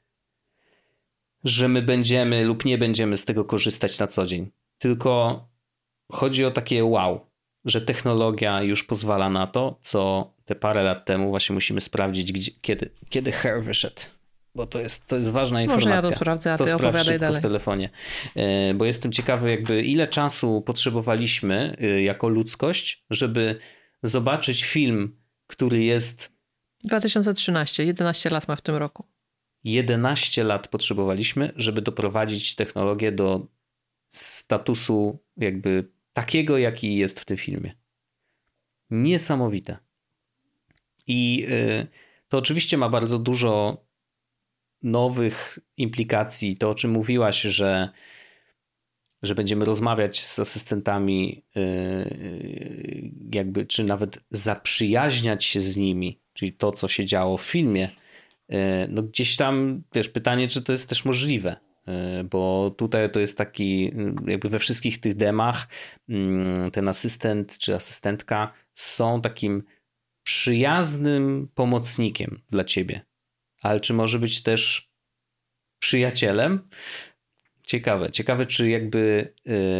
[SPEAKER 2] że my będziemy lub nie będziemy z tego korzystać na co dzień. Tylko chodzi o takie wow, że technologia już pozwala na to, co te parę lat temu właśnie musimy sprawdzić, kiedy Her wyszedł. Bo to jest ważna informacja.
[SPEAKER 3] Może ja to sprawdzę, a ty opowiadaj dalej.
[SPEAKER 2] W telefonie. Bo jestem ciekawy, jakby ile czasu potrzebowaliśmy jako ludzkość, żeby zobaczyć film, który jest...
[SPEAKER 3] 2013, 11 lat ma w tym roku.
[SPEAKER 2] 11 lat potrzebowaliśmy, żeby doprowadzić technologię do statusu jakby takiego, jaki jest w tym filmie. Niesamowite. I to oczywiście ma bardzo dużo nowych implikacji. To, o czym mówiłaś, że będziemy rozmawiać z asystentami jakby, czy nawet zaprzyjaźniać się z nimi, czyli to, co się działo w filmie. No gdzieś tam, wiesz, pytanie, czy to jest też możliwe, bo tutaj to jest taki, jakby we wszystkich tych demach ten asystent czy asystentka są takim przyjaznym pomocnikiem dla ciebie, ale czy może być też przyjacielem? Ciekawe, czy jakby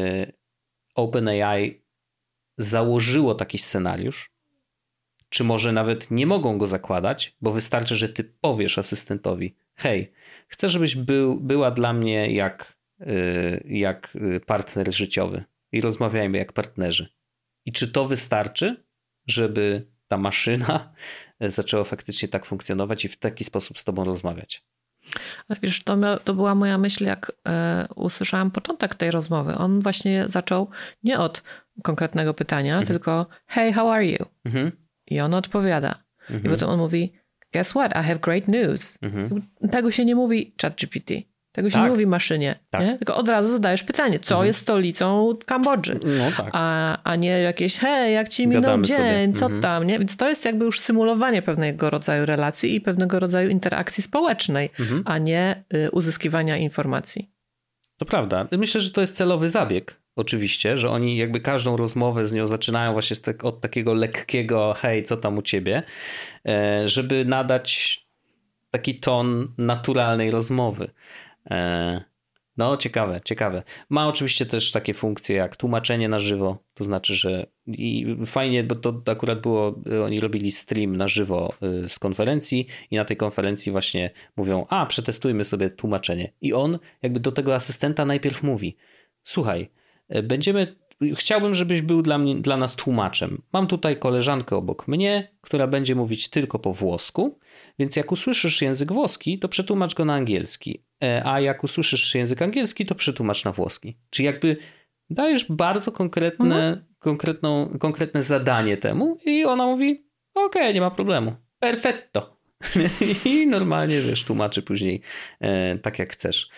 [SPEAKER 2] OpenAI założyło taki scenariusz, czy może nawet nie mogą go zakładać, bo wystarczy, że ty powiesz asystentowi: hej, chcę, żebyś była dla mnie jak partner życiowy i rozmawiajmy jak partnerzy. I czy to wystarczy, żeby ta maszyna zaczęła faktycznie tak funkcjonować i w taki sposób z tobą rozmawiać?
[SPEAKER 3] Ale wiesz, to była moja myśl, jak usłyszałam początek tej rozmowy. On właśnie zaczął nie od konkretnego pytania, tylko hey, how are you? I on odpowiada. I potem on mówi: guess what, I have great news. Tego się nie mówi ChatGPT. Tego się nie mówi maszynie.
[SPEAKER 2] Tak.
[SPEAKER 3] Nie? Tylko od razu zadajesz pytanie, co jest stolicą Kambodży.
[SPEAKER 2] No tak.
[SPEAKER 3] A nie jakieś: hej, jak ci minął dzień, co tam, nie? Więc to jest jakby już symulowanie pewnego rodzaju relacji i pewnego rodzaju interakcji społecznej, a nie uzyskiwania informacji.
[SPEAKER 2] To prawda. Myślę, że to jest celowy zabieg. Oczywiście, że oni jakby każdą rozmowę z nią zaczynają właśnie od takiego lekkiego: hej, co tam u ciebie, żeby nadać taki ton naturalnej rozmowy. No, ciekawe. Ma oczywiście też takie funkcje jak tłumaczenie na żywo, to znaczy, że i fajnie, bo to akurat było, oni robili stream na żywo z konferencji i na tej konferencji właśnie mówią: przetestujmy sobie tłumaczenie. I on jakby do tego asystenta najpierw mówi: słuchaj, chciałbym, żebyś był dla nas tłumaczem. Mam tutaj koleżankę obok mnie, która będzie mówić tylko po włosku, więc jak usłyszysz język włoski, to przetłumacz go na angielski, a jak usłyszysz język angielski, to przetłumacz na włoski. Czyli jakby dajesz bardzo konkretne zadanie temu i ona mówi: okej, nie ma problemu, perfetto. I normalnie, wiesz, tłumaczy później tak jak chcesz.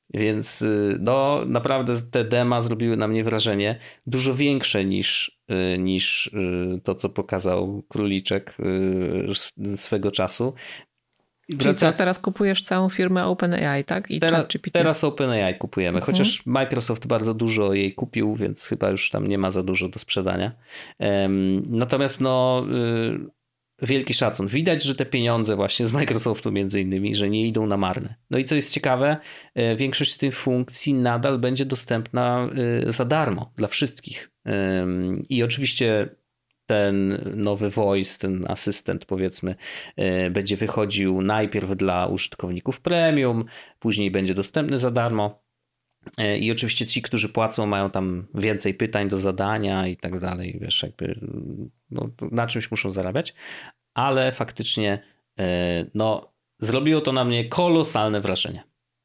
[SPEAKER 2] Więc no naprawdę te dema zrobiły na mnie wrażenie dużo większe niż to, co pokazał Króliczek swego czasu.
[SPEAKER 3] Czyli co, teraz kupujesz całą firmę OpenAI, tak? I
[SPEAKER 2] teraz OpenAI kupujemy, chociaż Microsoft bardzo dużo jej kupił, więc chyba już tam nie ma za dużo do sprzedania. Natomiast no wielki szacun. Widać, że te pieniądze właśnie z Microsoftu między innymi, że nie idą na marne. No i co jest ciekawe, większość z tych funkcji nadal będzie dostępna za darmo dla wszystkich. I oczywiście ten nowy voice, ten asystent powiedzmy, będzie wychodził najpierw dla użytkowników premium, później będzie dostępny za darmo. I oczywiście ci, którzy płacą, mają tam więcej pytań do zadania i tak dalej, wiesz, jakby no, na czymś muszą zarabiać, ale faktycznie no, zrobiło to na mnie kolosalne wrażenie.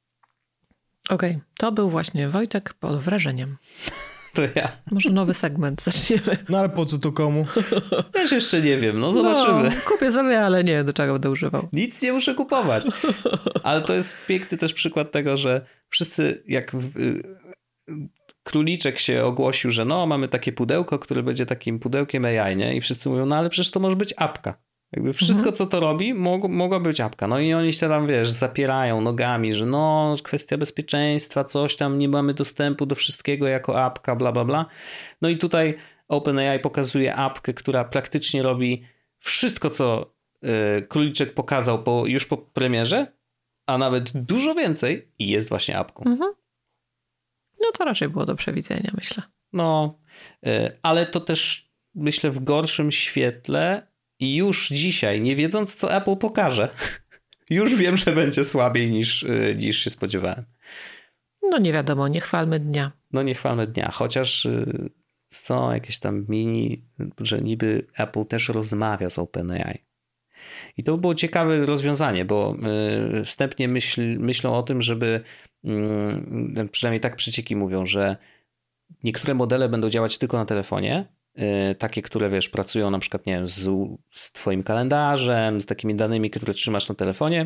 [SPEAKER 3] Okej, to był właśnie Wojtek pod wrażeniem.
[SPEAKER 2] To ja.
[SPEAKER 3] Może nowy segment zaczniemy.
[SPEAKER 1] No ale po co to komu?
[SPEAKER 2] Też jeszcze nie wiem, no zobaczymy.
[SPEAKER 3] No, kupię sobie, ale nie wiem, do czego będę używał.
[SPEAKER 2] Nic nie muszę kupować. Ale to jest piękny też przykład tego, że wszyscy jak Króliczek się ogłosił, że no mamy takie pudełko, które będzie takim pudełkiem AI, nie? I wszyscy mówią, no ale przecież to może być apka. Jakby wszystko, co to robi, mogła być apka. No i oni się tam, wiesz, zapierają nogami, że no, kwestia bezpieczeństwa, coś tam, nie mamy dostępu do wszystkiego jako apka, bla, bla, bla. No i tutaj OpenAI pokazuje apkę, która praktycznie robi wszystko, co Króliczek pokazał już po premierze, a nawet dużo więcej i jest właśnie apką.
[SPEAKER 3] No to raczej było do przewidzenia, myślę.
[SPEAKER 2] No, ale to też, myślę, w gorszym świetle i już dzisiaj, nie wiedząc, co Apple pokaże, już wiem, że będzie słabiej niż się spodziewałem.
[SPEAKER 3] No nie wiadomo, nie chwalmy dnia.
[SPEAKER 2] No nie chwalmy dnia, chociaż są jakieś tam że niby Apple też rozmawia z OpenAI. I to było ciekawe rozwiązanie, bo wstępnie myślą o tym, żeby, przynajmniej tak przecieki mówią, że niektóre modele będą działać tylko na telefonie, takie, które wiesz, pracują na przykład, nie wiem, z twoim kalendarzem, z takimi danymi, które trzymasz na telefonie,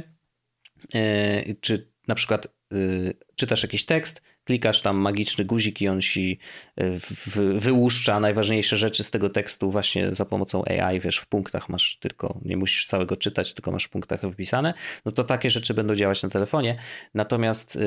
[SPEAKER 2] czy na przykład czytasz jakiś tekst, klikasz tam magiczny guzik i on ci wyłuszcza najważniejsze rzeczy z tego tekstu właśnie za pomocą AI, wiesz, w punktach masz tylko, nie musisz całego czytać, tylko masz w punktach wypisane, no to takie rzeczy będą działać na telefonie. Natomiast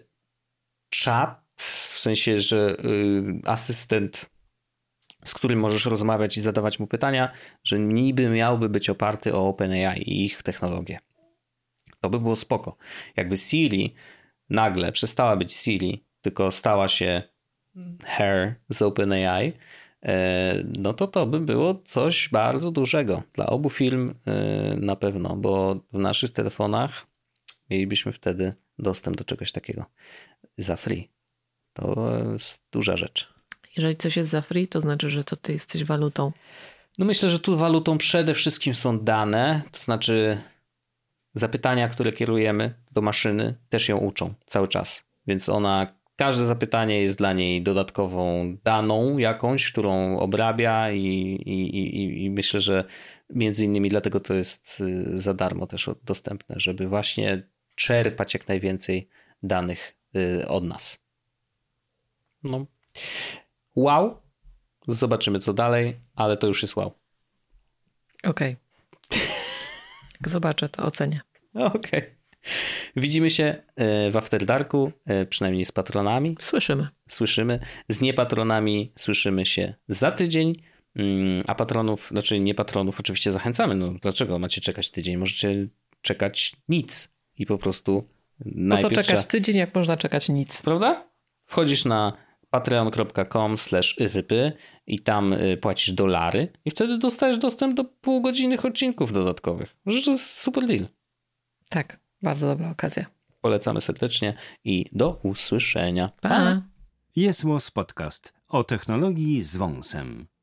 [SPEAKER 2] czat, w sensie, że asystent, z którym możesz rozmawiać i zadawać mu pytania, że niby miałby być oparty o OpenAI i ich technologię. To by było spoko. Jakby Siri nagle przestała być Siri, tylko stała się Her z OpenAI, no to by było coś bardzo dużego. Dla obu firm na pewno, bo w naszych telefonach mielibyśmy wtedy dostęp do czegoś takiego za free. To jest duża rzecz.
[SPEAKER 3] Jeżeli coś jest za free, to znaczy, że to ty jesteś walutą.
[SPEAKER 2] No myślę, że tu walutą przede wszystkim są dane, to znaczy zapytania, które kierujemy do maszyny, też ją uczą cały czas. Więc każde zapytanie jest dla niej dodatkową daną jakąś, którą obrabia i myślę, że między innymi dlatego to jest za darmo też dostępne, żeby właśnie czerpać jak najwięcej danych od nas. No. Wow. Zobaczymy co dalej, ale to już jest wow.
[SPEAKER 3] Okej. Jak zobaczę, to ocenię.
[SPEAKER 2] Okej. Widzimy się w After Darku, przynajmniej z patronami. Słyszymy. Z niepatronami słyszymy się za tydzień, a patronów, znaczy nie patronów oczywiście zachęcamy. No dlaczego macie czekać tydzień? Możecie czekać nic i po prostu
[SPEAKER 3] najpierw... Po co czekać tydzień, jak można czekać nic?
[SPEAKER 2] Prawda? Wchodzisz na patreon.com/ywypy i tam płacisz $, i wtedy dostajesz dostęp do półgodzinnych odcinków dodatkowych. Że to jest super deal.
[SPEAKER 3] Tak, bardzo dobra okazja.
[SPEAKER 2] Polecamy serdecznie i do usłyszenia.
[SPEAKER 3] Pa!
[SPEAKER 7] Jest Podcast o technologii z wąsem.